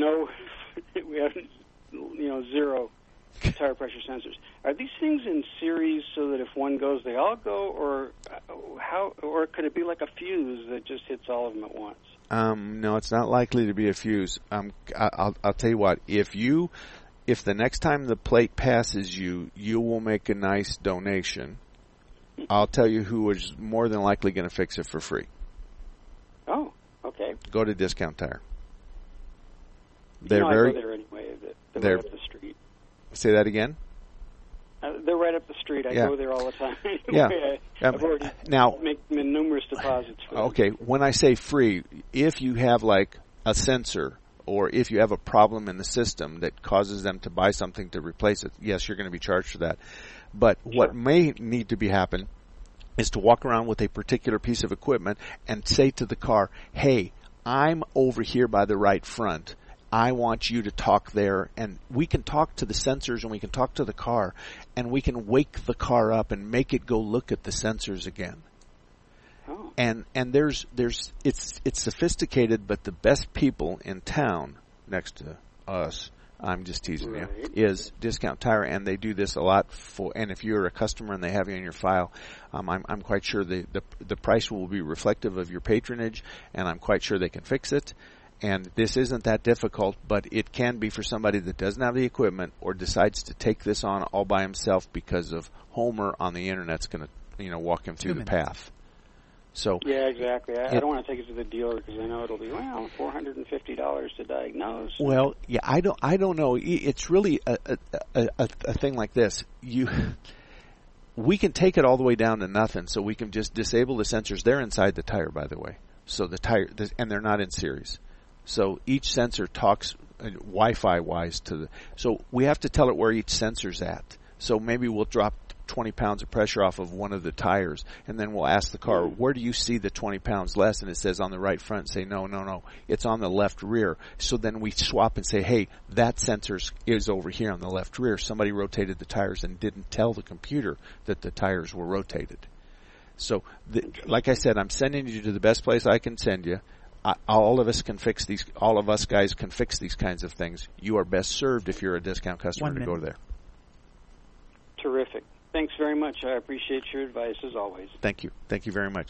zero tire pressure sensors. Are these things in series so that if one goes, they all go, or could it be like a fuse that just hits all of them at once? No, it's not likely to be a fuse. I'll tell you what. If the next time the plate passes you, you will make a nice donation. I'll tell you who is more than likely going to fix it for free. Oh, okay. Go to Discount Tire. I go there anyway. They're right up the street. Say that again? They're right up the street. I go there all the time. Anyway, I've already made numerous deposits for them. Okay, when I say free, if you have like a sensor or if you have a problem in the system that causes them to buy something to replace it, yes, you're going to be charged for that. But what may need to be happen is to walk around with a particular piece of equipment and say to the car, hey, I'm over here by the right front. I want you to talk there, and we can talk to the sensors and we can talk to the car, and we can wake the car up and make it go look at the sensors again. Oh. And it's sophisticated, but the best people in town next to us, I'm just teasing you, is Discount Tire, and they do this a lot and if you're a customer and they have you in your file, I'm quite sure the price will be reflective of your patronage, and I'm quite sure they can fix it. And this isn't that difficult, but it can be for somebody that doesn't have the equipment or decides to take this on all by himself because of Homer on the internet's going to, walk him through the path. So yeah, exactly. I don't want to take it to the dealer because I know it'll be $450 to diagnose. Well, yeah, I don't know. It's really a thing like this. We can take it all the way down to nothing, so we can just disable the sensors. They're inside the tire, by the way. So the tire, and they're not in series. So each sensor talks Wi-Fi wise to the. So we have to tell it where each sensor's at. So maybe we'll drop 20 pounds of pressure off of one of the tires, and then we'll ask the car, where do you see the 20 pounds less? And it says on the right front. Say, no, it's on the left rear. So then we swap and say, hey, that sensor is over here on the left rear. Somebody rotated the tires and didn't tell the computer that the tires were rotated. So, like I said, I'm sending you to the best place I can send you. All of us can fix these. All of us guys can fix these kinds of things. You are best served if you're a Discount customer to go there. Terrific. Thanks very much. I appreciate your advice as always. Thank you. Thank you very much.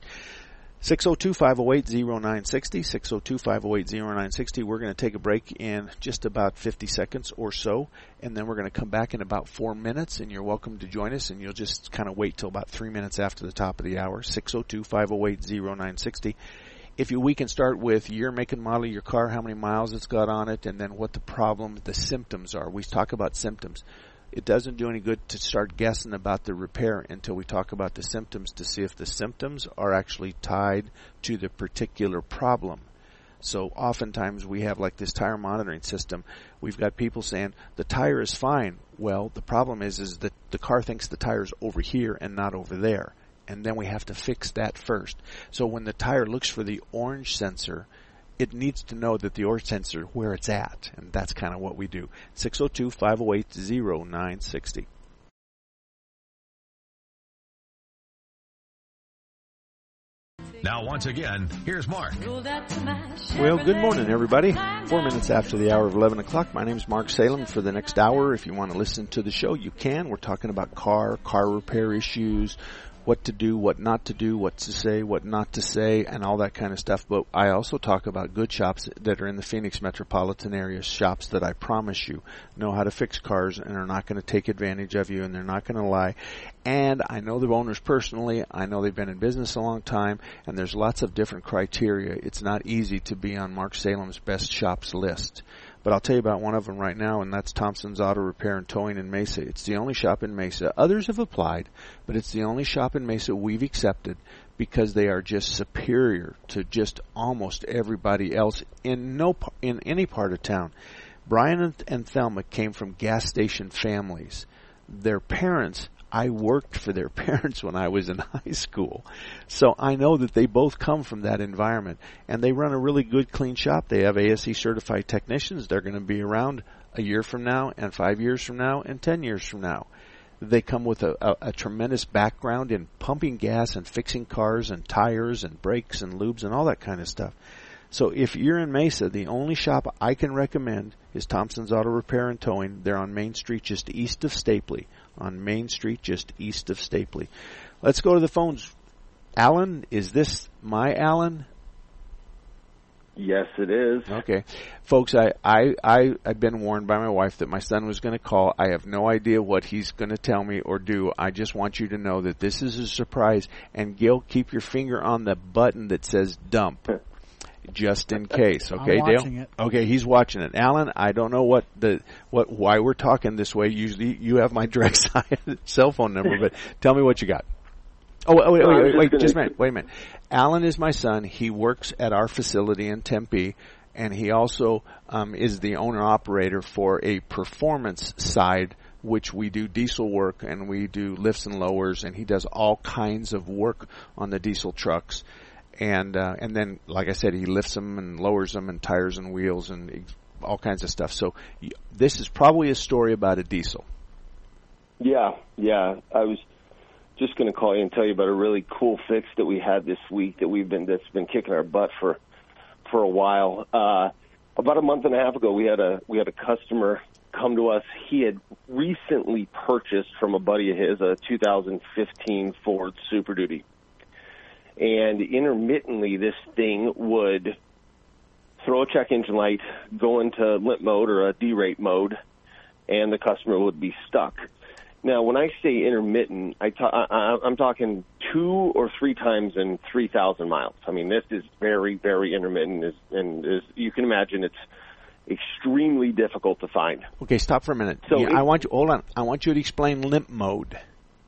602-508-0960, 602-508-0960. We're going to take a break in just about 50 seconds or so, and then we're going to come back in about 4 minutes, and you're welcome to join us, and you'll just kind of wait till about 3 minutes after the top of the hour, 602-508-0960. We can start with year, make, and model of your car, how many miles it's got on it, and then what the problem, the symptoms are. We talk about symptoms. It doesn't do any good to start guessing about the repair until we talk about the symptoms to see if the symptoms are actually tied to the particular problem. So oftentimes we have like this tire monitoring system. We've got people saying the tire is fine. Well, the problem is that the car thinks the tire's over here and not over there. And then we have to fix that first. So when the tire looks for the orange sensor, it needs to know that the orange sensor where it's at, and that's kind of what we do. 602-508-0960. Now, once again, here's Mark. Well, good morning, everybody. 4 minutes after the hour of 11 o'clock. My name is Mark Salem. For the next hour, if you want to listen to the show, you can. We're talking about car repair issues, what to do, what not to do, what to say, what not to say, and all that kind of stuff. But I also talk about good shops that are in the Phoenix metropolitan area, shops that I promise you know how to fix cars and are not going to take advantage of you, and they're not going to lie. And I know the owners personally. I know they've been in business a long time, and there's lots of different criteria. It's not easy to be on Mark Salem's best shops list. But I'll tell you about one of them right now, and that's Thompson's Auto Repair and Towing in Mesa. It's the only shop in Mesa. Others have applied, but it's the only shop in Mesa we've accepted because they are just superior to just almost everybody else in any part of town. Brian and Thelma came from gas station families. Their parents, I worked for their parents when I was in high school. So I know that they both come from that environment. And they run a really good, clean shop. They have ASE certified technicians. They're going to be around a year from now and 5 years from now and 10 years from now. They come with a tremendous background in pumping gas and fixing cars and tires and brakes and lubes and all that kind of stuff. So if you're in Mesa, the only shop I can recommend is Thompson's Auto Repair and Towing. They're on Main Street just east of Stapley. On Main Street just east of Stapley. Let's go to the phones. Alan, is this my Alan? Yes, it is. Okay. Folks, I've been warned by my wife that my son was going to call. I have no idea what he's going to tell me or do. I just want you to know that this is a surprise. And Gil, keep your finger on the button that says dump. just in case. Okay, I'm Dale? watching it. Okay, he's watching it. Alan, I don't know why we're talking this way. Usually you have my direct cell phone number, but tell me what you got. Wait, just a minute. Wait a minute. Alan is my son. He works at our facility in Tempe, and he also is the owner-operator for a performance side, which we do diesel work, and we do lifts and lowers, and he does all kinds of work on the diesel trucks. And then, like I said, he lifts them and lowers them and tires and wheels and all kinds of stuff. So this is probably a story about a diesel. Yeah. I was just going to call you and tell you about a really cool fix that we had this week that's been kicking our butt for a while. About a month and a half ago, we had a customer come to us. He had recently purchased from a buddy of his a 2015 Ford Super Duty. And intermittently, this thing would throw a check engine light, go into limp mode or a derate mode, and the customer would be stuck. Now, when I say intermittent, I'm talking 2 or 3 times in 3,000 miles. I mean, this is very, very intermittent, and as you can imagine, it's extremely difficult to find. Okay, stop for a minute. So hold on. I want you to explain limp mode.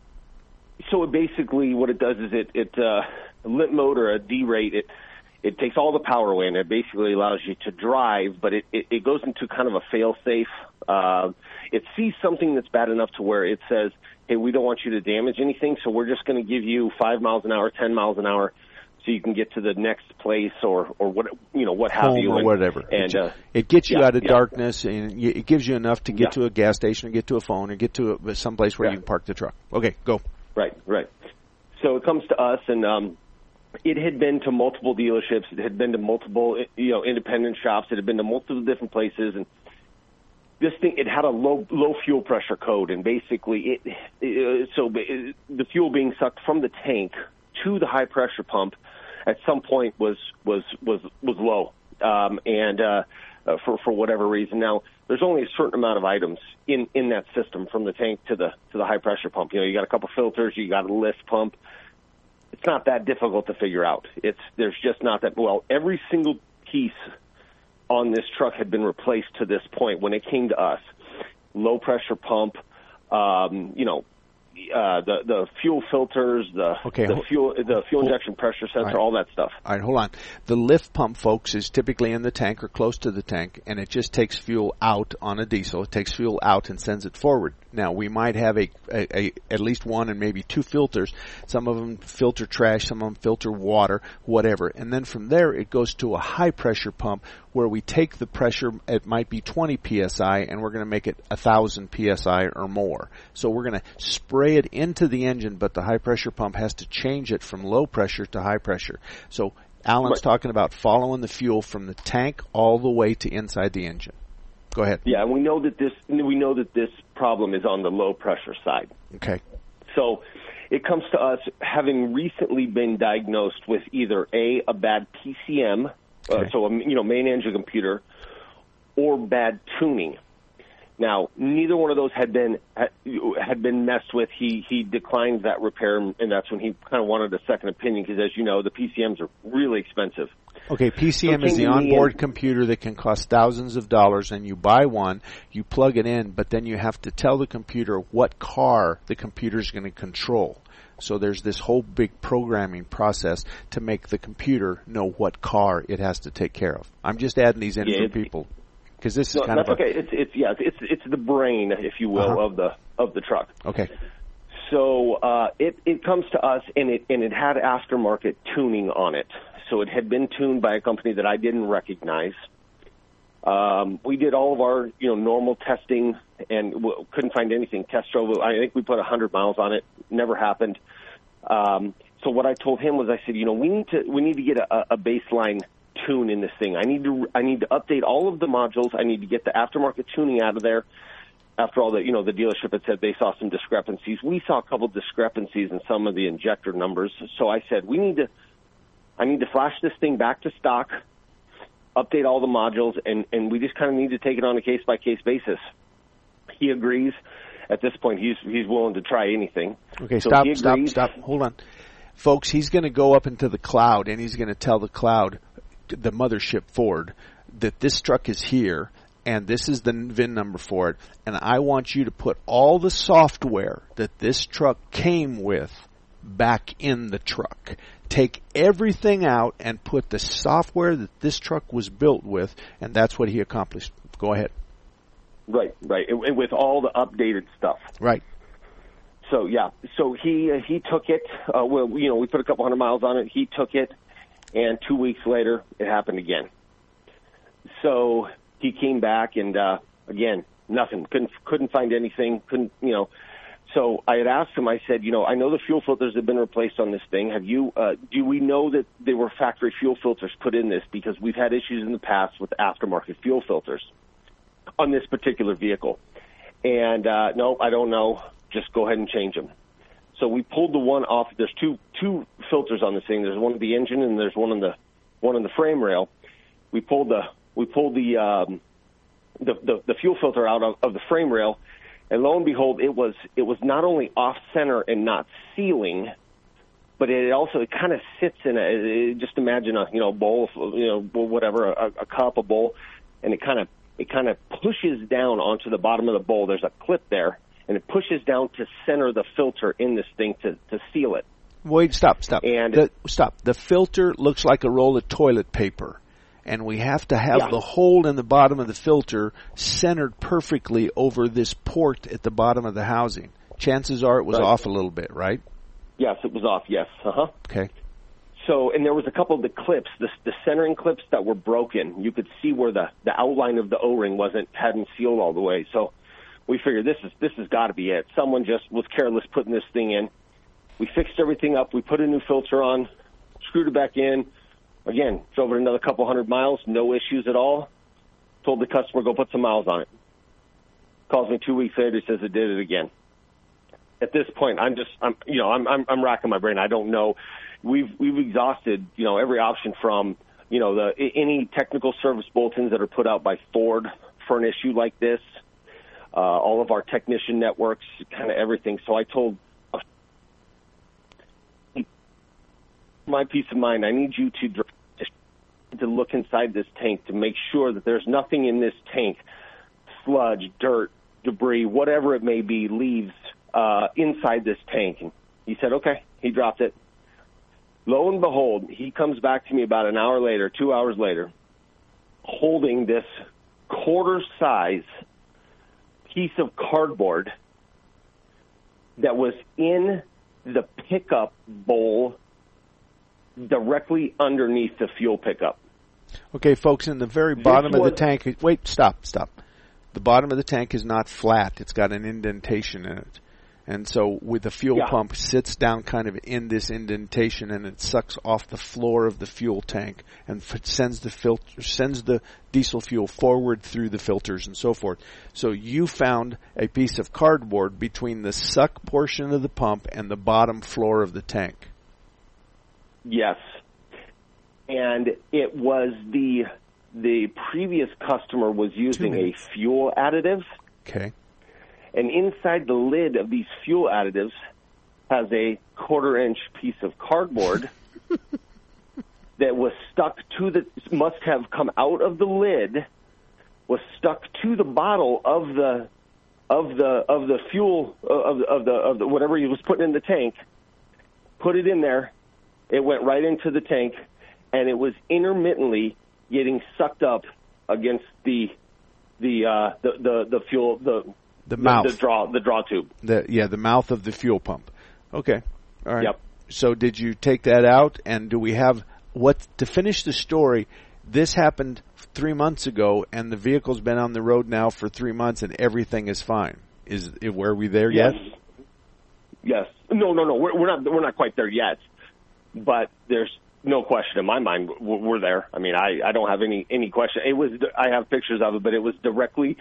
So basically, what it does is it limp mode or a derate. It takes all the power away, and it basically allows you to drive, but it goes into kind of a fail-safe. It sees something that's bad enough to where it says, hey, we don't want you to damage anything, so we're just going to give you 5 miles an hour, 10 miles an hour, so you can get to the next place or what have you. Or whatever. And it gets you out of darkness, and it gives you enough to get to a gas station or get to a phone or get to some place where you can park the truck. Okay, go. Right. So it comes to us, and it had been to multiple dealerships. It had been to multiple, independent shops. It had been to multiple different places, and this thing, it had a low fuel pressure code, and basically the fuel being sucked from the tank to the high pressure pump at some point was low, for whatever reason. Now, there's only a certain amount of items in that system from the tank to the high pressure pump. You got a couple filters, you got a lift pump. It's not that difficult to figure out. There's just not that. Well, every single piece on this truck had been replaced to this point when it came to us. Low pressure pump, the fuel filters, the fuel injection pressure sensor, all that stuff. All right, hold on. The lift pump, folks, is typically in the tank or close to the tank, and it just takes fuel out on a diesel. It takes fuel out and sends it forward. Now, we might have at least 1 and maybe 2 filters. Some of them filter trash, some of them filter water, whatever. And then from there, it goes to a high-pressure pump where we take the pressure, it might be 20 psi, and we're going to make it 1,000 psi or more. So we're going to spray it into the engine, but the high-pressure pump has to change it from low pressure to high pressure. So Alan's talking about following the fuel from the tank all the way to inside the engine. Go ahead. Yeah, and we know that this problem is on the low pressure side. Okay. So it comes to us having recently been diagnosed with either a bad PCM, so a main engine computer, or bad tuning. Now, neither one of those had been messed with. He declined that repair, and that's when he kind of wanted a second opinion because, as you know, the PCMs are really expensive. Okay, PCM is the onboard computer that can cost thousands of dollars, and you buy one, you plug it in, but then you have to tell the computer what car the computer is going to control. So there's this whole big programming process to make the computer know what car it has to take care of. I'm just adding these in for people because this is kind of okay. It's the brain, if you will, of the truck. Okay. So it comes to us, and it had aftermarket tuning on it. So it had been tuned by a company that I didn't recognize. We did all of our normal testing and couldn't find anything. Test drove. I think we put 100 miles on it. Never happened. So what I told him was, I said, we need to get a baseline tune in this thing. I need to update all of the modules. I need to get the aftermarket tuning out of there. After all, the dealership had said they saw some discrepancies. We saw a couple discrepancies in some of the injector numbers. So I said, I need to flash this thing back to stock, update all the modules, and we just kind of need to take it on a case-by-case basis. He agrees. At this point, he's willing to try anything. Okay, so stop. Hold on. Folks, he's going to go up into the cloud, and he's going to tell the cloud, the mothership Ford, that this truck is here, and this is the VIN number for it, and I want you to put all the software that this truck came with back in the truck. Take everything out and put the software that this truck was built with, and that's what he accomplished. Go ahead. Right. And with all the updated stuff. Right. So, yeah. So he took it. We put a couple hundred miles on it. He took it, and 2 weeks later, it happened again. So he came back, and again, nothing. Couldn't find anything. So I had asked him, I said, I know the fuel filters have been replaced on this thing. Have you, do we know that they were factory fuel filters put in this? Because we've had issues in the past with aftermarket fuel filters on this particular vehicle. And, no, I don't know. Just go ahead and change them. So we pulled the one off. There's two filters on this thing. There's one of the engine and there's one on the frame rail. We pulled the fuel filter out of the frame rail. And lo and behold, it was not only off center and not sealing, but it kind of sits in just imagine a bowl, whatever, a cup, a bowl, and it kind of pushes down onto the bottom of the bowl. There's a clip there, and it pushes down to center the filter in this thing to seal it. Wait, stop. And stop. The filter looks like a roll of toilet paper. And we have to have the hole in the bottom of the filter centered perfectly over this port at the bottom of the housing. Chances are it was off a little bit, right? Yes, it was off, yes. Okay. So, and there was a couple of the clips, the centering clips that were broken. You could see where the outline of the O-ring hadn't sealed all the way. So we figured this has got to be it. Someone just was careless putting this thing in. We fixed everything up. We put a new filter on, screwed it back in. Again, drove it another couple hundred miles, no issues at all. Told the customer, go put some miles on it. Calls me 2 weeks later, says it did it again. At this point, I'm racking my brain. I don't know. We've exhausted, every option from, any technical service bulletins that are put out by Ford for an issue like this, all of our technician networks, kind of everything. So I told my peace of mind, I need you to look inside this tank to make sure that there's nothing in this tank, sludge, dirt, debris, whatever it may be, leaves inside this tank. And he said, okay. He dropped it. Lo and behold, he comes back to me about an hour later, 2 hours later, holding this quarter-size piece of cardboard that was in the pickup bowl directly underneath the fuel pickup. Okay, folks, in the very bottom of the tank... Wait, stop. The bottom of the tank is not flat. It's got an indentation in it. And so with the fuel pump sits down kind of in this indentation, and it sucks off the floor of the fuel tank and sends the diesel fuel forward through the filters and so forth. So you found a piece of cardboard between the suck portion of the pump and the bottom floor of the tank. Yes. And it was the previous customer was using a fuel additive. Okay. And inside the lid of these fuel additives has a quarter-inch piece of cardboard that was stuck to must have come out of the lid, was stuck to the bottle of the fuel of the whatever he was putting in the tank. Put it in there. It went right into the tank, and it was intermittently getting sucked up against the fuel the mouth, the draw tube. The mouth of the fuel pump. Okay, all right. Yep. So did you take that out? And do we have to finish the story? This happened 3 months ago, and the vehicle's been on the road now for 3 months, and everything is fine. Were we there yet? Yes. No. We're not quite there yet. But there's no question in my mind we're there. I mean, I don't have any question. I have pictures of it, but it was directly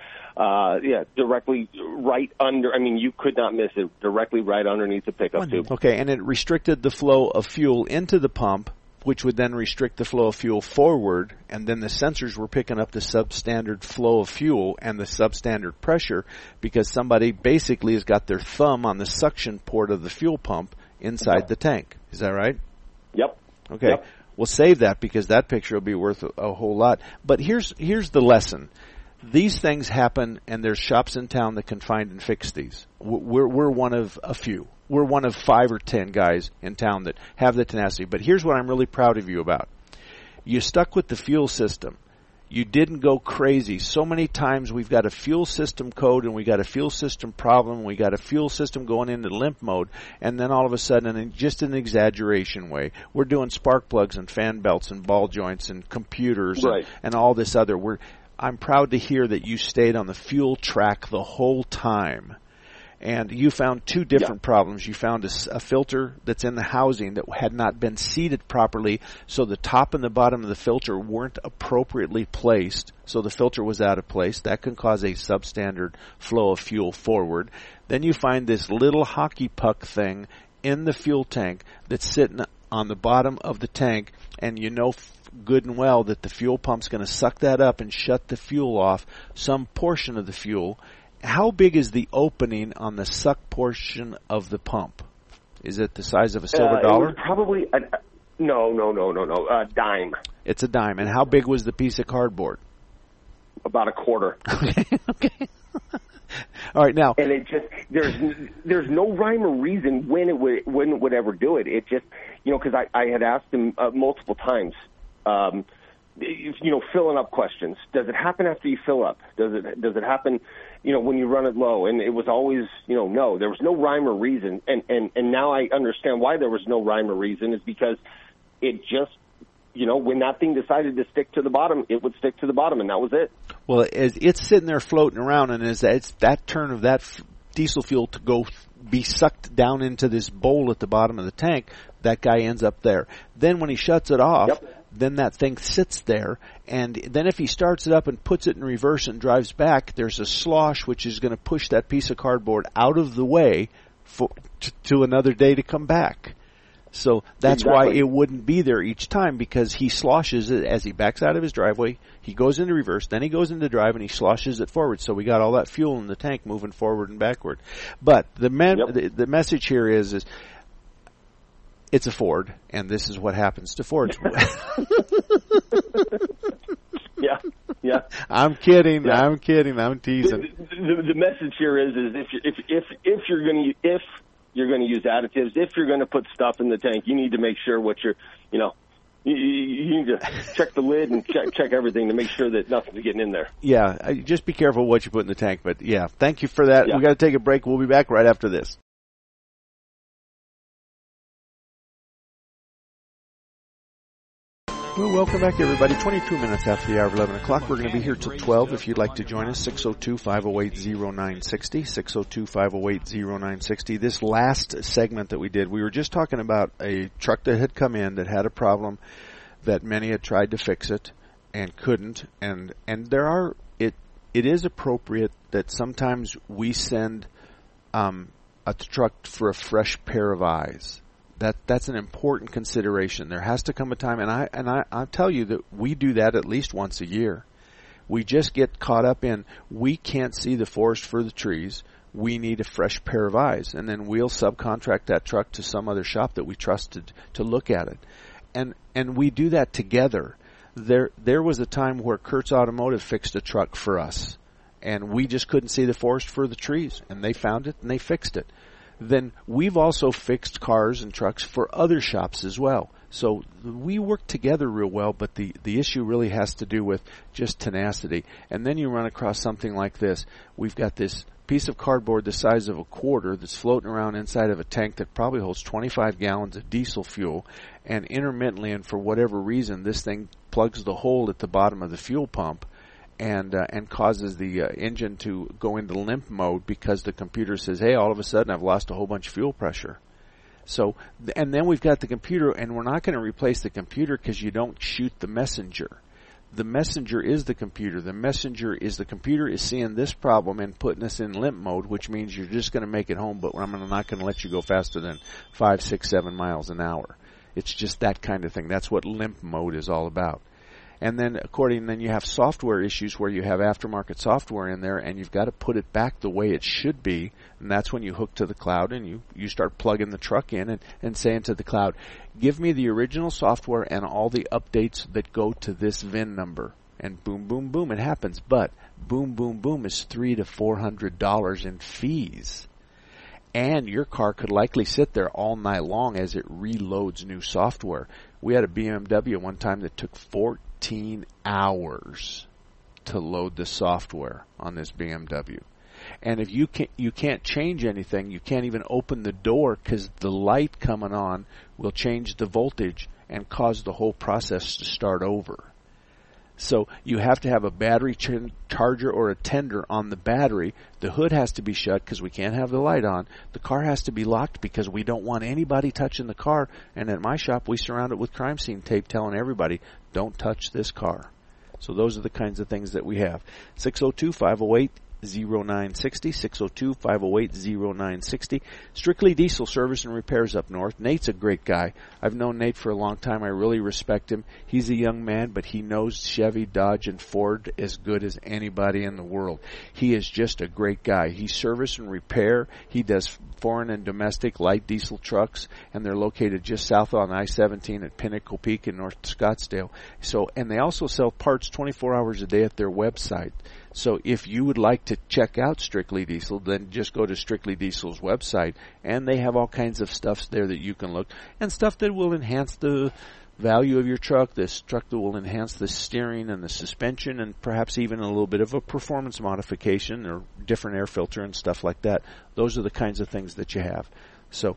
right under. I mean, you could not miss it. Directly right underneath the pickup tube. Okay, and it restricted the flow of fuel into the pump, which would then restrict the flow of fuel forward, and then the sensors were picking up the substandard flow of fuel and the substandard pressure because somebody basically has got their thumb on the suction port of the fuel pump inside the tank. Is that right? Yep. Okay. Yep. We'll save that because that picture will be worth a whole lot. But here's the lesson. These things happen, and there's shops in town that can find and fix these. We're one of a few. We're one of 5 or 10 guys in town that have the tenacity. But here's what I'm really proud of you about. You stuck with the fuel system. You didn't go crazy. So many times we've got a fuel system code and we got a fuel system problem. We got a fuel system going into limp mode, and then all of a sudden, in just an exaggeration way, we're doing spark plugs and fan belts and ball joints and computers and all this other. I'm proud to hear that you stayed on the fuel track the whole time. And you found 2 different problems. You found a filter that's in the housing that had not been seated properly, so the top and the bottom of the filter weren't appropriately placed, so the filter was out of place. That can cause a substandard flow of fuel forward. Then you find this little hockey puck thing in the fuel tank that's sitting on the bottom of the tank, and you know good and well that the fuel pump's going to suck that up and shut the fuel off, some portion of the fuel. How big is the opening on the suck portion of the pump? Is it the size of a silver dollar? Probably no, dime. It's a dime. And how big was the piece of cardboard? About a quarter. Okay. All right, now. And it just there's no rhyme or reason when it would ever do it. It just because I had asked him multiple times. Filling up questions. Does it happen after you fill up? Does it happen, when you run it low? And it was always, no. There was no rhyme or reason. And now I understand why there was no rhyme or reason is because it just, when that thing decided to stick to the bottom, it would stick to the bottom, and that was it. Well, as it's sitting there floating around, and as it's that turn of that diesel fuel to be sucked down into this bowl at the bottom of the tank, that guy ends up there. Then when he shuts it off, then that thing sits there, and then if he starts it up and puts it in reverse and drives back, there's a slosh which is going to push that piece of cardboard out of the way to another day to come back. So that's why it wouldn't be there each time, because he sloshes it as he backs out of his driveway. He goes into reverse, then he goes into drive, and he sloshes it forward. So we got all that fuel in the tank moving forward and backward. But the message here is it's a Ford, and this is what happens to Fords. Yeah. I'm kidding. Yeah. I'm teasing. The message here is if you're going to use additives, if you're going to put stuff in the tank, you need to make sure you need to check the lid and check everything to make sure that nothing's getting in there. Yeah, just be careful what you put in the tank. But yeah, thank you for that. Yeah. We got to take a break. We'll be back right after this. Well, welcome back, everybody. 22 minutes after the hour of 11 o'clock. We're going to be here till 12 if you'd like to join us. 602-508-0960. 602-508-0960. This last segment that we did, we were just talking about a truck that had come in that had a problem that many had tried to fix it and couldn't. And it is appropriate that sometimes we send a truck for a fresh pair of eyes. That's an important consideration. There has to come a time, and I'll tell you that we do that at least once a year. We just get caught up in, we can't see the forest for the trees. We need a fresh pair of eyes. And then we'll subcontract that truck to some other shop that we trusted to look at it. And we do that together. There was a time where Kurtz Automotive fixed a truck for us, and we just couldn't see the forest for the trees. And they found it, and they fixed it. Then we've also fixed cars and trucks for other shops as well. So we work together real well, but the issue really has to do with just tenacity. And then you run across something like this. We've got this piece of cardboard the size of a quarter that's floating around inside of a tank that probably holds 25 gallons of diesel fuel, and intermittently and for whatever reason, this thing plugs the hole at the bottom of the fuel pump and causes the engine to go into limp mode because the computer says, hey, all of a sudden I've lost a whole bunch of fuel pressure. So, and then we've got the computer, and we're not going to replace the computer because you don't shoot the messenger. The messenger is the computer. The messenger is the computer is seeing this problem and putting us in limp mode, which means you're just going to make it home, but I'm not going to let you go faster than 5, 6, 7 miles an hour. It's just that kind of thing. That's what limp mode is all about. And then then you have software issues where you have aftermarket software in there, and you've got to put it back the way it should be. And that's when you hook to the cloud and you start plugging the truck in and saying to the cloud, give me the original software and all the updates that go to this VIN number. And boom, boom, boom, it happens. But boom, boom, boom is $300 to $400 in fees. And your car could likely sit there all night long as it reloads new software. We had a BMW one time that took 14 hours to load the software on this BMW. And if you can't change anything, you can't even open the door because the light coming on will change the voltage and cause the whole process to start over. So you have to have a battery charger or a tender on the battery. The hood has to be shut because we can't have the light on. The car has to be locked because we don't want anybody touching the car. And at my shop, we surround it with crime scene tape telling everybody, don't touch this car. So those are the kinds of things that we have. 602-508-0960, 602-508-0960. Strictly Diesel Service and Repairs up north. Nate's a great guy. I've known Nate for a long time. I really respect him. He's a young man, but he knows Chevy, Dodge, and Ford as good as anybody in the world. He is just a great guy. He service and repair. He does foreign and domestic light diesel trucks, and they're located just south on I-17 at Pinnacle Peak in North Scottsdale. And they also sell parts 24 hours a day at their website. So if you would like to check out Strictly Diesel, then just go to Strictly Diesel's website, and they have all kinds of stuff there that you can look, and stuff that will enhance the value of your truck, this truck that will enhance the steering and the suspension, and perhaps even a little bit of a performance modification or different air filter and stuff like that. Those are the kinds of things that you have. So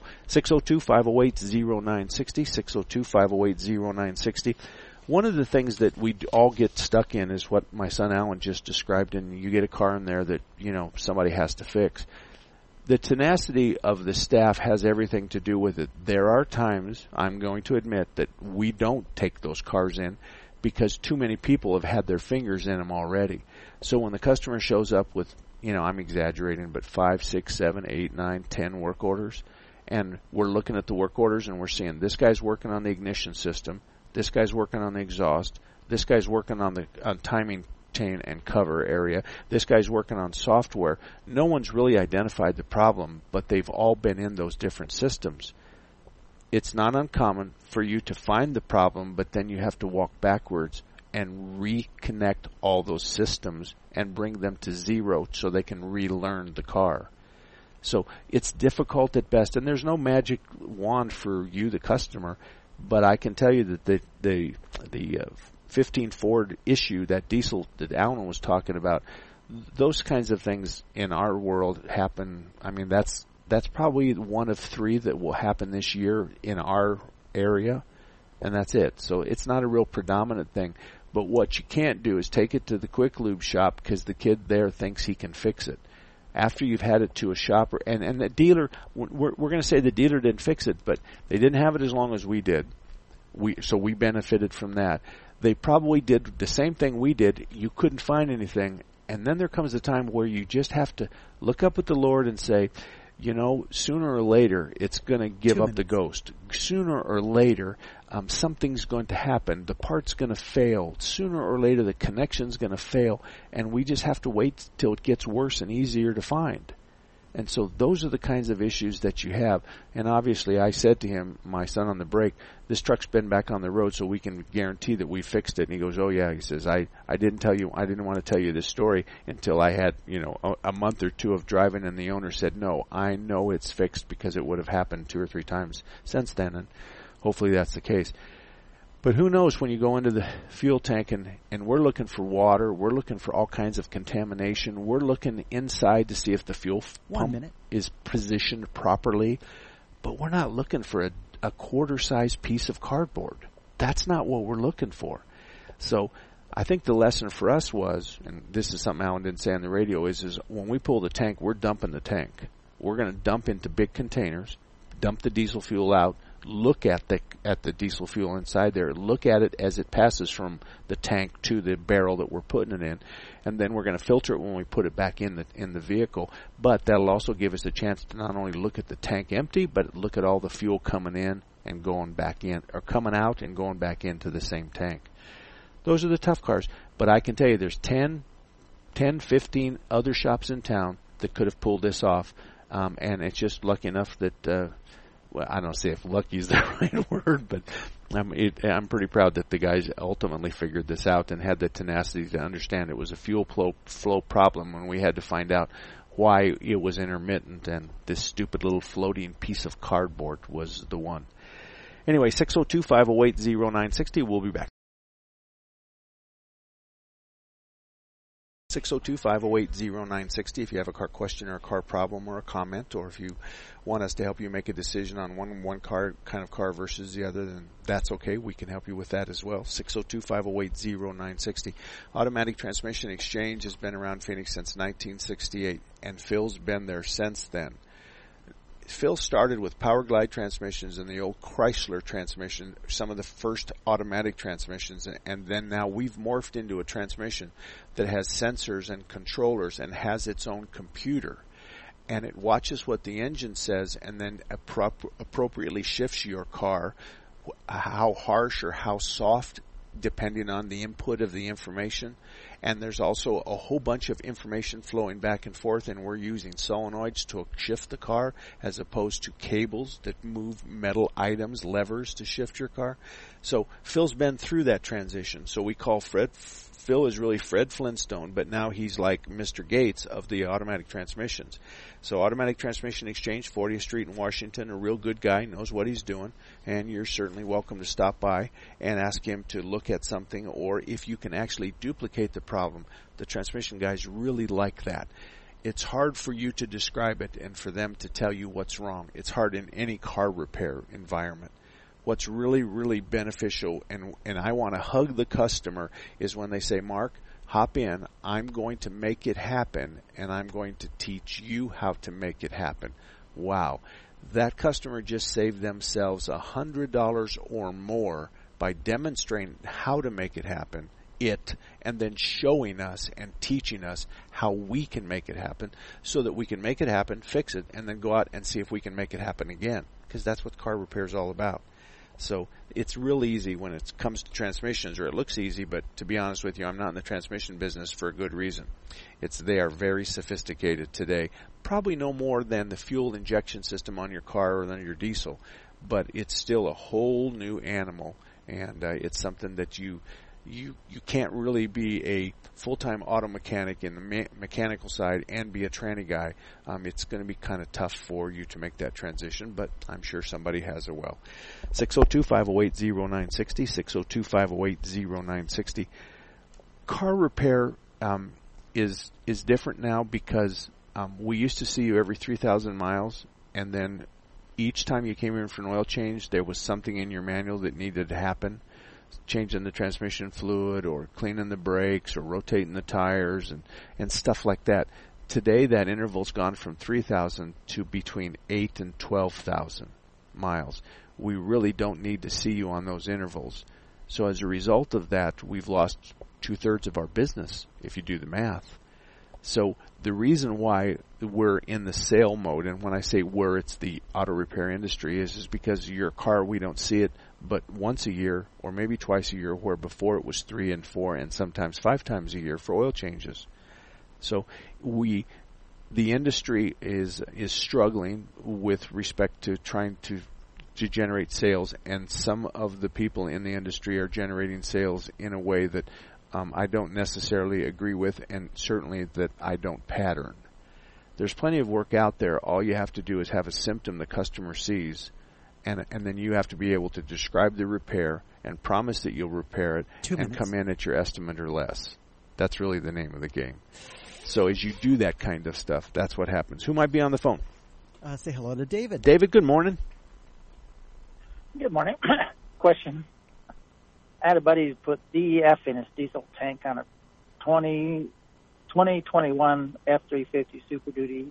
602-508-0960, 602-508-0960. One of the things that we all get stuck in is what my son Alan just described, and you get a car in there that, somebody has to fix. The tenacity of the staff has everything to do with it. There are times, I'm going to admit, that we don't take those cars in because too many people have had their fingers in them already. So when the customer shows up with, I'm exaggerating, but 5, 6, 7, 8, 9, 10 work orders, and we're looking at the work orders and we're seeing this guy's working on the ignition system, this guy's working on the exhaust, this guy's working on the timing chain and cover area, this guy's working on software. No one's really identified the problem, but they've all been in those different systems. It's not uncommon for you to find the problem, but then you have to walk backwards and reconnect all those systems and bring them to zero so they can relearn the car. So it's difficult at best, and there's no magic wand for you, the customer. But I can tell you that the 15 Ford issue, that diesel that Alan was talking about, those kinds of things in our world happen. I mean, that's probably one of 3 that will happen this year in our area, and that's it. So it's not a real predominant thing. But what you can't do is take it to the quick lube shop because the kid there thinks he can fix it. After you've had it to a shop, and the dealer, we're going to say the dealer didn't fix it, but they didn't have it as long as we did. So we benefited from that. They probably did the same thing we did. You couldn't find anything, and then there comes a time where you just have to look up at the Lord and say, sooner or later it's going to give up the ghost. Sooner or later, something's going to happen. The part's going to fail. Sooner or later, the connection's going to fail, and we just have to wait till it gets worse and easier to find. And so those are the kinds of issues that you have. And obviously, I said to him, my son on the break, this truck's been back on the road so we can guarantee that we fixed it. And he goes, oh yeah, he says, I didn't want to tell you this story until I had, a month or 2 of driving, and the owner said, no, I know it's fixed because it would have happened 2 or 3 times since then, and hopefully that's the case. But who knows when you go into the fuel tank and we're looking for water, we're looking for all kinds of contamination, we're looking inside to see if the fuel pump is positioned properly, but we're not looking for a quarter-size piece of cardboard. That's not what we're looking for. So I think the lesson for us was, and this is something Alan didn't say on the radio, is when we pull the tank, we're dumping the tank. We're going to dump into big containers, dump the diesel fuel out, look at the diesel fuel inside there, look at it as it passes from the tank to the barrel that we're putting it in, and then we're going to filter it when we put it back in the vehicle. But that'll also give us a chance to not only look at the tank empty, but look at all the fuel coming in and going back in, or coming out and going back into the same tank. Those are the tough cars. But I can tell you there's 10, 15 other shops in town that could have pulled this off. And it's just lucky enough that, well, I don't say if lucky is the right word, but I'm pretty proud that the guys ultimately figured this out and had the tenacity to understand it was a fuel flow problem when we had to find out why it was intermittent, and this stupid little floating piece of cardboard was the one. Anyway, 602-508-0960. We'll be back. 602-508-0960 if you have a car question or a car problem or a comment, or if you want us to help you make a decision on one car kind of car versus the other, then that's okay. We can help you with that as well. 602-508-0960. Automatic Transmission Exchange has been around Phoenix since 1968, and Phil's been there since then. Phil started with Power Glide transmissions and the old Chrysler transmission, some of the first automatic transmissions, and then now we've morphed into a transmission that has sensors and controllers and has its own computer. And it watches what the engine says and then appropriately shifts your car, how harsh or how soft, depending on the input of the information. And there's also a whole bunch of information flowing back and forth, and we're using solenoids to shift the car as opposed to cables that move metal items, levers to shift your car. So Phil's been through that transition. So we call Phil is really Fred Flintstone, but now he's like Mr. Gates of the automatic transmissions. So Automatic Transmission Exchange, 40th Street in Washington, a real good guy, knows what he's doing, and you're certainly welcome to stop by and ask him to look at something, or if you can actually duplicate the problem. The transmission guys really like that. It's hard for you to describe it and for them to tell you what's wrong. It's hard in any car repair environment. What's really, really beneficial, and I want to hug the customer, is when they say, Mark, hop in, I'm going to make it happen, and I'm going to teach you how to make it happen. Wow. That customer just saved themselves $100 or more by demonstrating how to make it happen, and then showing us and teaching us how we can make it happen, so that we can make it happen, fix it, and then go out and see if we can make it happen again, because that's what car repair is all about. So it's real easy when it comes to transmissions, or it looks easy, but to be honest with you, I'm not in the transmission business for a good reason. They are very sophisticated today, probably no more than the fuel injection system on your car or than your diesel, but it's still a whole new animal, and it's something that you can't really be a full-time auto mechanic in the mechanical side and be a tranny guy. It's going to be kind of tough for you to make that transition, but I'm sure somebody has a well. 602-508-0960, 602-508-0960. Car repair is different now because we used to see you every 3,000 miles, and then each time you came in for an oil change, there was something in your manual that needed to happen. Changing the transmission fluid, or cleaning the brakes, or rotating the tires, and stuff like that. Today, that interval's gone from 3,000 to between 8 and 12,000 miles. We really don't need to see you on those intervals. So as a result of that, we've lost 2/3 of our business, if you do the math. So the reason why we're in the sale mode, and when I say we're, it's the auto repair industry, is because your car, we don't see it but once a year or maybe twice a year, where before it was 3 and 4 and sometimes 5 times a year for oil changes. So the industry is struggling with respect to trying to generate sales, and some of the people in the industry are generating sales in a way that I don't necessarily agree with, and certainly that I don't pattern. There's plenty of work out there. All you have to do is have a symptom the customer sees, and then you have to be able to describe the repair and promise that you'll repair it and come in at your estimate or less. That's really the name of the game. So as you do that kind of stuff, that's what happens. Who might be on the phone? Say hello to David. David, good morning. Good morning. Question. I had a buddy who put DEF in his diesel tank on a 2021 F-350 Super Duty.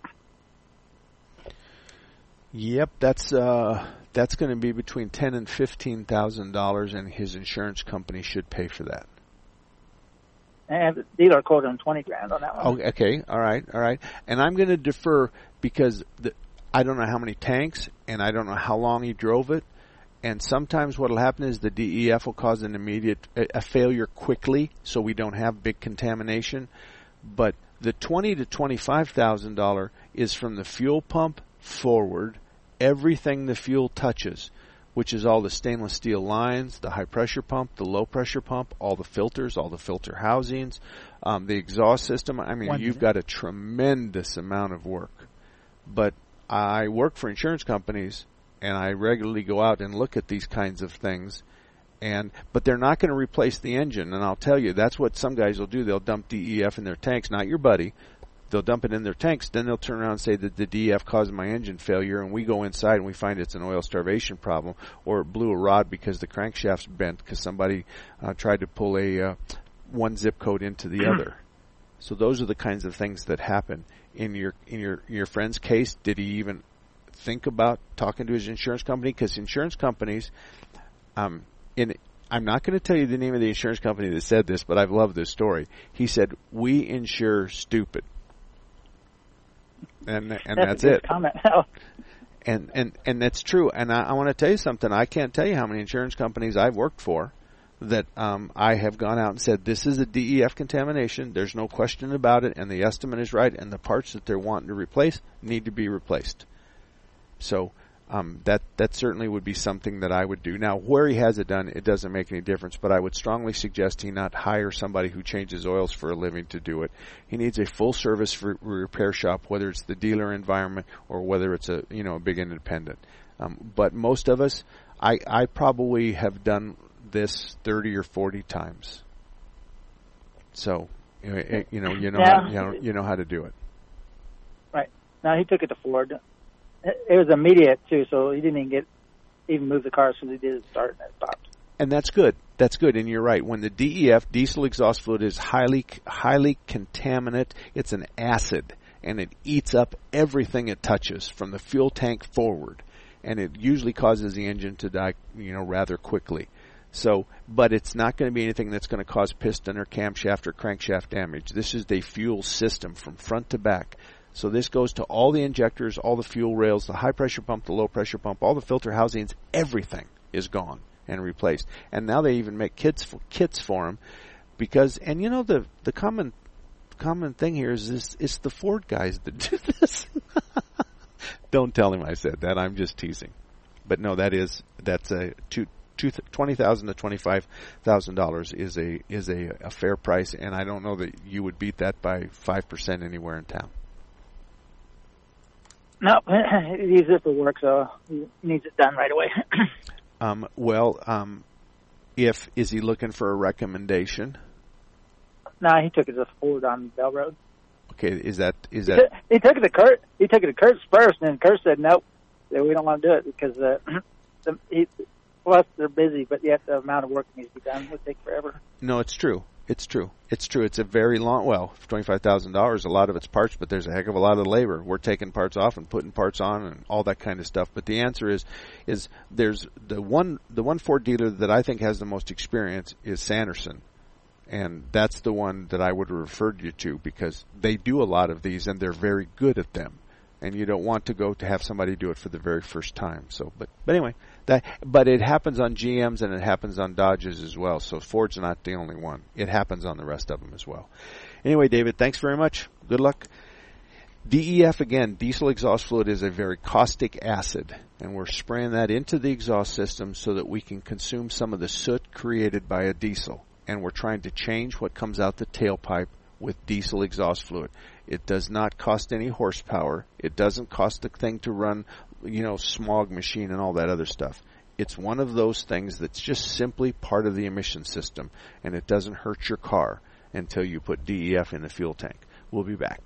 Yep, that's going to be between $10,000 and $15,000, and his insurance company should pay for that. And the dealer quoted him $20,000 on that one. Oh, okay, all right. And I'm going to defer because I don't know how many tanks, and I don't know how long he drove it, And sometimes what will happen is the DEF will cause an immediate a failure quickly, so we don't have big contamination. But the $20,000 to $25,000 is from the fuel pump forward, everything the fuel touches, which is all the stainless steel lines, the high pressure pump, the low pressure pump, all the filters, all the filter housings, the exhaust system. I mean, you've got a tremendous amount of work. But I work for insurance companies, and I regularly go out and look at these kinds of things. But they're not going to replace the engine, and I'll tell you, that's what some guys will do. They'll dump DEF in their tanks, not your buddy. They'll dump it in their tanks, then they'll turn around and say that the DEF caused my engine failure, and we go inside and we find it's an oil starvation problem, or it blew a rod because the crankshaft's bent because somebody tried to pull one zip code into the other. So those are the kinds of things that happen. In your friend's case, did he even think about talking to his insurance company? Because insurance companies, I'm not going to tell you the name of the insurance company that said this, but I've loved this story. He said, "We insure stupid." And that's it. Comment. And that's true. And I want to tell you something. I can't tell you how many insurance companies I've worked for that I have gone out and said, this is a DEF contamination. There's no question about it, and the estimate is right, and the parts that they're wanting to replace need to be replaced. So that certainly would be something that I would do. Now, where he has it done, it doesn't make any difference, but I would strongly suggest he not hire somebody who changes oils for a living to do it. He needs a full-service repair shop, whether it's the dealer environment or whether it's a big independent. But most of us, I probably have done this 30 or 40 times. So, you know how to do it. Right. Now, he took it to Ford. It was immediate too, so he didn't even move the car as soon as he did it start, and it stopped. And that's good. That's good, and you're right. When the DEF, diesel exhaust fluid, is highly contaminant, it's an acid, and it eats up everything it touches from the fuel tank forward, and it usually causes the engine to die, rather quickly. So, but it's not going to be anything that's going to cause piston or camshaft or crankshaft damage. This is the fuel system from front to back. So this goes to all the injectors, all the fuel rails, the high pressure pump, the low pressure pump, all the filter housings, everything is gone and replaced. And now they even make kits for them because, and the common thing here is it's the Ford guys that do this. Don't tell him I said that. I'm just teasing. But no, that's a $20,000 to $25,000 is a fair price, and I don't know that you would beat that by 5% anywhere in town. No, he uses it for work, so he needs it done right away. Is he looking for a recommendation? No, he took it to Ford on Bell Road. Okay, is that? He took it to Kurt. He took it to Kurt's first, and then Kurt said, "Nope, we don't want to do it because plus they're busy, but yet the amount of work that needs to be done would take forever." No, it's true. It's a very long, $25,000, a lot of it's parts, but there's a heck of a lot of labor. We're taking parts off and putting parts on and all that kind of stuff. But the answer is there's the one Ford dealer that I think has the most experience is Sanderson. And that's the one that I would have referred you to because they do a lot of these and they're very good at them. And you don't want to go to have somebody do it for the very first time. So, but anyway, but it happens on GMs and it happens on Dodges as well. So Ford's not the only one. It happens on the rest of them as well. Anyway, David, thanks very much. Good luck. DEF, again, diesel exhaust fluid is a very caustic acid, and we're spraying that into the exhaust system so that we can consume some of the soot created by a diesel. And we're trying to change what comes out the tailpipe with diesel exhaust fluid. It does not cost any horsepower. It doesn't cost the thing to run, smog machine and all that other stuff. It's one of those things that's just simply part of the emission system, and it doesn't hurt your car until you put DEF in the fuel tank. We'll be back.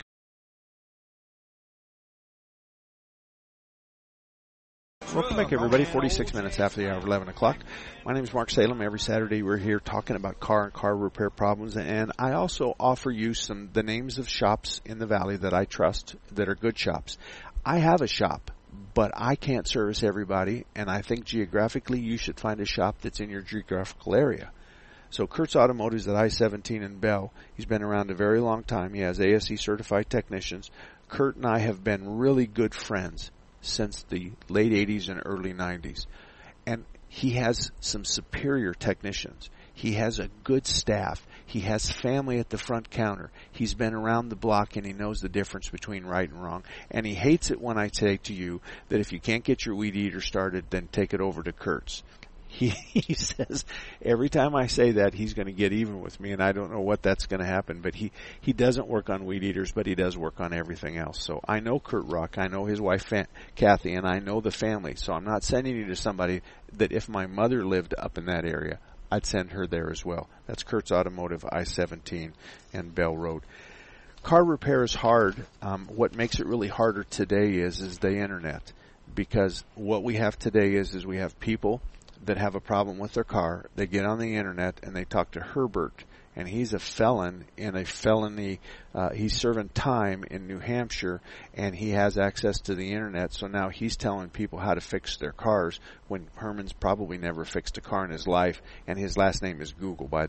Welcome back, everybody. 46 minutes after the hour of 11 o'clock. My name is Mark Salem. Every Saturday we're here talking about car and car repair problems, and I also offer you the names of shops in the valley that I trust that are good shops. I have a shop, but I can't service everybody, and I think geographically you should find a shop that's in your geographical area. So Kurt's Automotive's at I-17 in Bell. He's been around a very long time. He has ASE certified technicians. Kurt and I have been really good friends since the late 80s and early 90s. And he has some superior technicians. He has a good staff. He has family at the front counter. He's been around the block and he knows the difference between right and wrong. And he hates it when I say to you that if you can't get your weed eater started, then take it over to Kurt's. He says every time I say that, he's going to get even with me, and I don't know what that's going to happen. But he doesn't work on weed eaters, but he does work on everything else. So I know Kurt Rock, I know his wife Kathy, and I know the family. So I'm not sending you to somebody that if my mother lived up in that area, I'd send her there as well. That's Kurt's Automotive, I-17 and Bell Road. Car repair is hard. What makes it really harder today is the internet, because what we have today is we have people that have a problem with their car. They get on the internet and they talk to Herbert, and he's a felon in a felony. He's serving time in New Hampshire, and he has access to the internet. So now he's telling people how to fix their cars when Herman's probably never fixed a car in his life, and his last name is Google by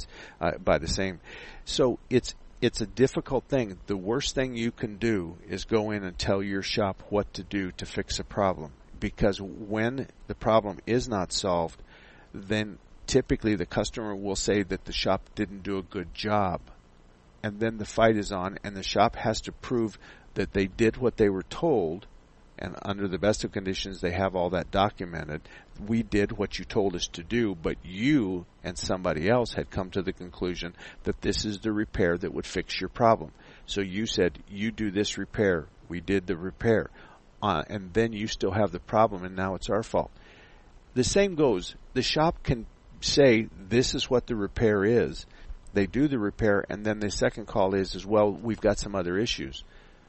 the same. So it's a difficult thing. The worst thing you can do is go in and tell your shop what to do to fix a problem. Because when the problem is not solved, then typically the customer will say that the shop didn't do a good job. And then the fight is on, and the shop has to prove that they did what they were told, and under the best of conditions they have all that documented. We did what you told us to do, but you and somebody else had come to the conclusion that this is the repair that would fix your problem. So you said, you do this repair. We did the repair. And then you still have the problem, and now it's our fault. The same goes. The shop can say, this is what the repair is. They do the repair, and then the second call is well, we've got some other issues.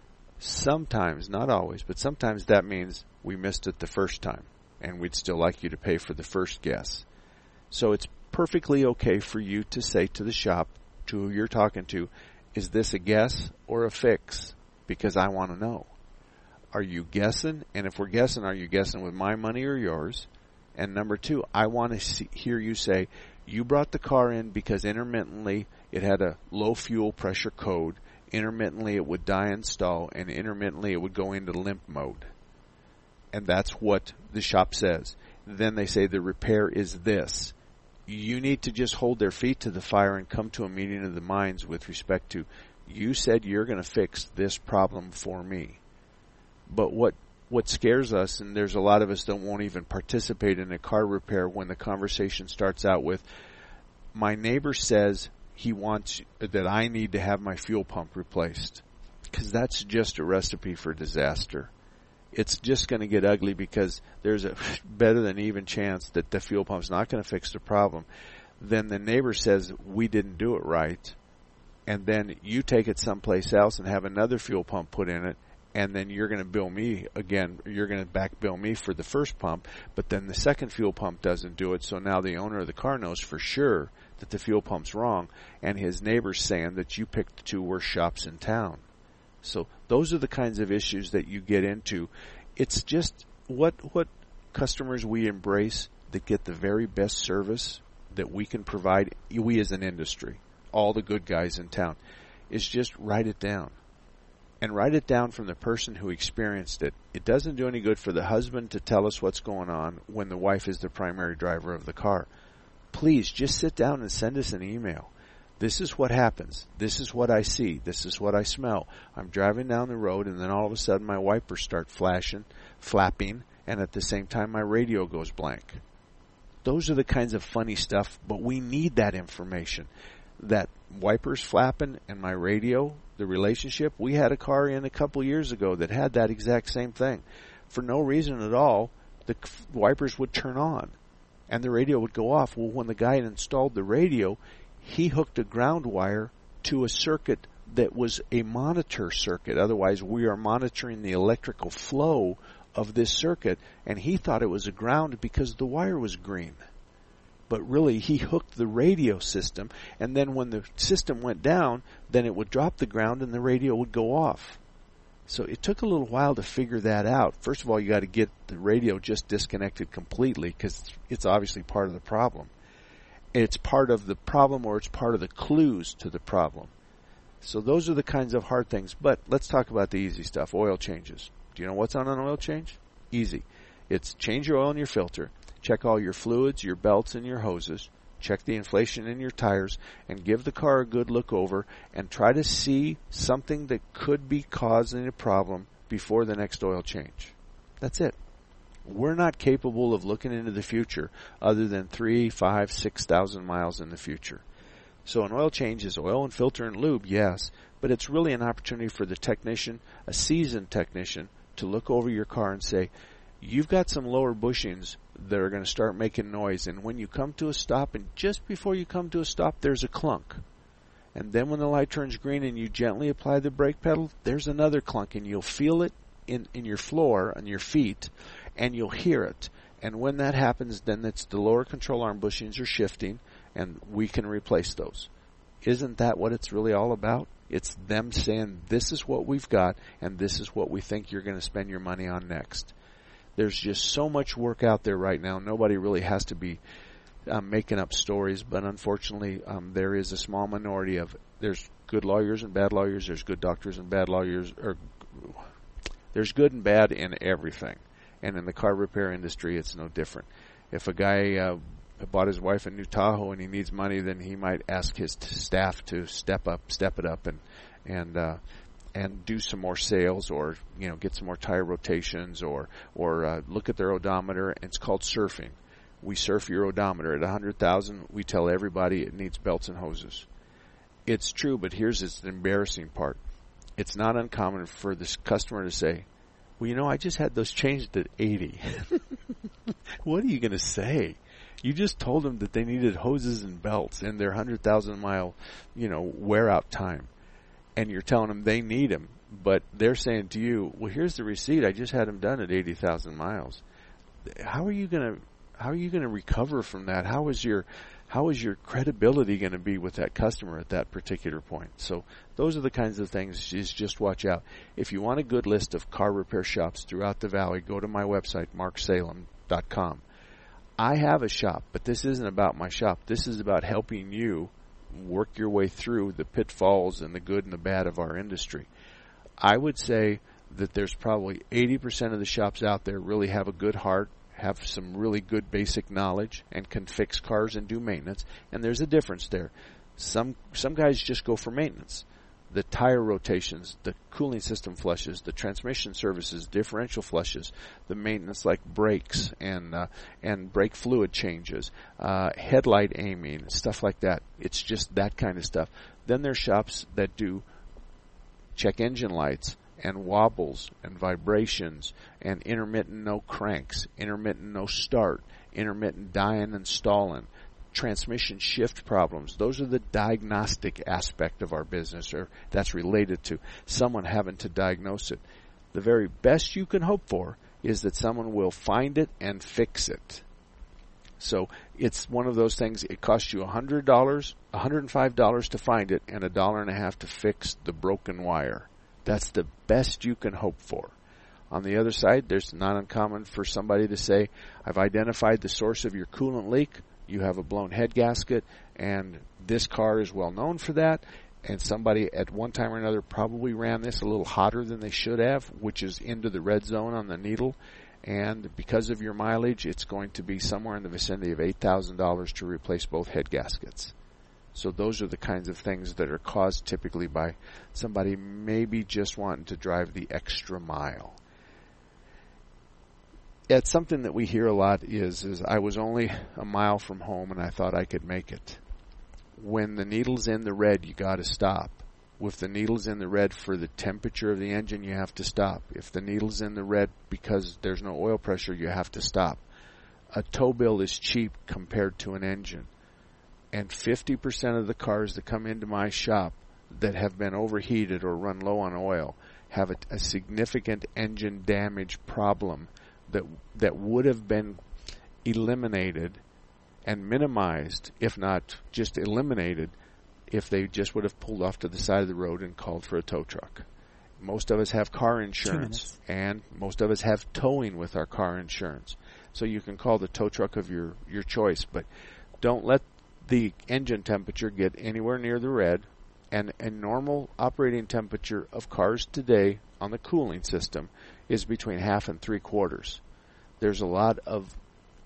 Sometimes, not always, but sometimes that means we missed it the first time, and we'd still like you to pay for the first guess. So it's perfectly okay for you to say to the shop, to who you're talking to, is this a guess or a fix? Because I want to know. Are you guessing? And if we're guessing, are you guessing with my money or yours? And number two, I want to hear you say, you brought the car in because intermittently it had a low fuel pressure code, intermittently it would die and stall, and intermittently it would go into limp mode. And that's what the shop says. Then they say the repair is this. You need to just hold their feet to the fire and come to a meeting of the minds with respect to, you said you're going to fix this problem for me. But what scares us, and there's a lot of us that won't even participate in a car repair when the conversation starts out with, my neighbor says he wants that I need to have my fuel pump replaced. Because that's just a recipe for disaster. It's just going to get ugly because there's a better than even chance that the fuel pump's not going to fix the problem. Then the neighbor says we didn't do it right. And then you take it someplace else and have another fuel pump put in it. And then you're going to bill me again. You're going to back bill me for the first pump, but then the second fuel pump doesn't do it. So now the owner of the car knows for sure that the fuel pump's wrong, and his neighbor's saying that you picked the two worst shops in town. So those are the kinds of issues that you get into. It's just what customers we embrace that get the very best service that we can provide. We as an industry, all the good guys in town, is just write it down. And write it down from the person who experienced it. It doesn't do any good for the husband to tell us what's going on when the wife is the primary driver of the car. Please, just sit down and send us an email. This is what happens. This is what I see. This is what I smell. I'm driving down the road, and then all of a sudden my wipers start flapping, and at the same time my radio goes blank. Those are the kinds of funny stuff, but we need that information. That wipers flapping and my radio, the relationship. We had a car in a couple years ago that had that exact same thing. For no reason at all, the wipers would turn on and the radio would go off. Well, when the guy installed the radio, he hooked a ground wire to a circuit that was a monitor circuit. Otherwise, we are monitoring the electrical flow of this circuit, and he thought it was a ground because the wire was green. But really, he hooked the radio system, and then when the system went down, then it would drop the ground and the radio would go off. So it took a little while to figure that out. First of all, you got to get the radio just disconnected completely because it's obviously part of the problem. It's part of the problem, or it's part of the clues to the problem. So those are the kinds of hard things. But let's talk about the easy stuff, oil changes. Do you know what's on an oil change? Easy. It's change your oil in your filter, check all your fluids, your belts, and your hoses. Check the inflation in your tires, and give the car a good look over, and try to see something that could be causing a problem before the next oil change. That's it. We're not capable of looking into the future other than 3, 5, 6,000 miles in the future. So an oil change is oil and filter and lube, yes, but it's really an opportunity for the technician, a seasoned technician, to look over your car and say, you've got some lower bushings that are going to start making noise, and when you come to a stop, and just before you come to a stop, there's a clunk. And then when the light turns green and you gently apply the brake pedal, there's another clunk, and you'll feel it in your floor, on your feet, and you'll hear it. And when that happens, then it's the lower control arm bushings are shifting, and we can replace those. Isn't that what it's really all about? It's them saying, this is what we've got, and this is what we think you're going to spend your money on next. There's just so much work out there right now. Nobody really has to be making up stories, but unfortunately, there is a small minority of, there's good lawyers and bad lawyers, there's good doctors and bad lawyers, or there's good and bad in everything. And in the car repair industry, it's no different. If a guy bought his wife a new Tahoe and he needs money, then he might ask his staff to step it up and do some more sales, or get some more tire rotations, or look at their odometer. It's called surfing. We surf your odometer at 100,000. We tell everybody it needs belts and hoses. It's true, but here's the embarrassing part. It's not uncommon for this customer to say, well, I just had those changed at 80. What are you going to say? You just told them that they needed hoses and belts in their 100,000 mile, wear out time. And you're telling them they need them, but they're saying to you, well, here's the receipt. I just had them done at 80,000 miles. How are you going to recover from that? How is your credibility going to be with that customer at that particular point? So those are the kinds of things. Just watch out. If you want a good list of car repair shops throughout the valley, go to my website, marksalem.com. I have a shop, but this isn't about my shop. This is about helping you work your way through the pitfalls and the good and the bad of our industry. I would say that there's probably 80% of the shops out there really have a good heart, have some really good basic knowledge, and can fix cars and do maintenance. And there's a difference there. Some guys just go for maintenance. The tire rotations, the cooling system flushes, the transmission services, differential flushes, the maintenance like brakes and brake fluid changes, headlight aiming, stuff like that. It's just that kind of stuff. Then there's shops that do check engine lights and wobbles and vibrations and intermittent no cranks, intermittent no start, intermittent dying and stalling, transmission shift problems. Those are the diagnostic aspect of our business, or that's related to someone having to diagnose it. The very best you can hope for is that someone will find it and fix it. So it's one of those things. It costs you $100, $105 to find it, and $1.50 to fix the broken wire. That's the best you can hope for. On the other side, there's not uncommon for somebody to say, I've identified the source of your coolant leak. You have a blown head gasket, and this car is well known for that, and somebody at one time or another probably ran this a little hotter than they should have, which is into the red zone on the needle, and because of your mileage, it's going to be somewhere in the vicinity of $8,000 to replace both head gaskets. So those are the kinds of things that are caused typically by somebody maybe just wanting to drive the extra mile. It's something that we hear a lot is I was only a mile from home and I thought I could make it. When the needle's in the red, you got to stop. If the needle's in the red for the temperature of the engine, you have to stop. If the needle's in the red because there's no oil pressure, you have to stop. A tow bill is cheap compared to an engine. And 50% of the cars that come into my shop that have been overheated or run low on oil have a significant engine damage problem that would have been eliminated and minimized, if not just eliminated, if they just would have pulled off to the side of the road and called for a tow truck. Most of us have car insurance, and most of us have towing with our car insurance. So you can call the tow truck of your choice, but don't let the engine temperature get anywhere near the red. And a normal operating temperature of cars today on the cooling system is between 1/2 and 3/4. There's a lot of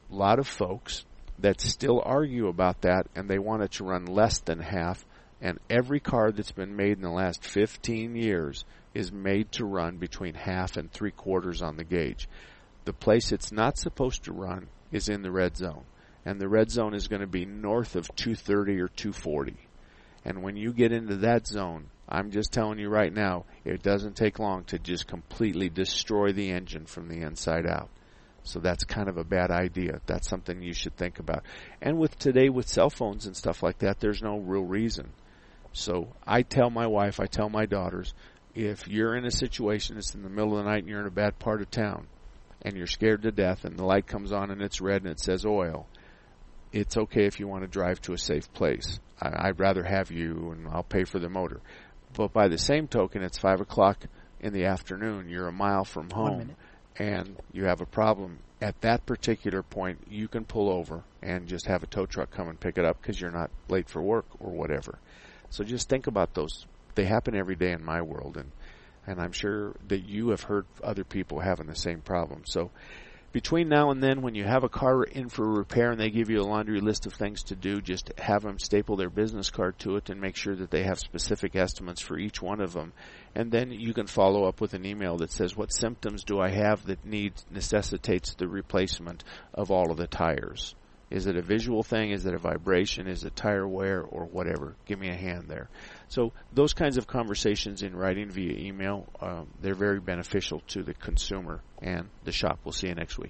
lot of folks that still argue about that, and they want it to run less than half, and every car that's been made in the last 15 years is made to run between half and 3/4 on the gauge. The place it's not supposed to run is in the red zone, and the red zone is going to be north of 230 or 240. And when you get into that zone, I'm just telling you right now, it doesn't take long to just completely destroy the engine from the inside out. So that's kind of a bad idea. That's something you should think about. And with today, with cell phones and stuff like that, there's no real reason. So I tell my wife, I tell my daughters, if you're in a situation, it's in the middle of the night and you're in a bad part of town, and you're scared to death and the light comes on and it's red and it says oil, it's okay if you want to drive to a safe place. I'd rather have you, and I'll pay for the motor. But by the same token, it's 5 o'clock in the afternoon, you're a mile from home, and you have a problem. At that particular point, you can pull over and just have a tow truck come and pick it up because you're not late for work or whatever. So just think about those. They happen every day in my world, and I'm sure that you have heard other people having the same problem. So between now and then, when you have a car in for repair and they give you a laundry list of things to do, just have them staple their business card to it and make sure that they have specific estimates for each one of them. And then you can follow up with an email that says, what symptoms do I have that necessitates the replacement of all of the tires? Is it a visual thing? Is it a vibration? Is it tire wear or whatever? Give me a hand there. So those kinds of conversations in writing via email, they're very beneficial to the consumer and the shop. We'll see you next week.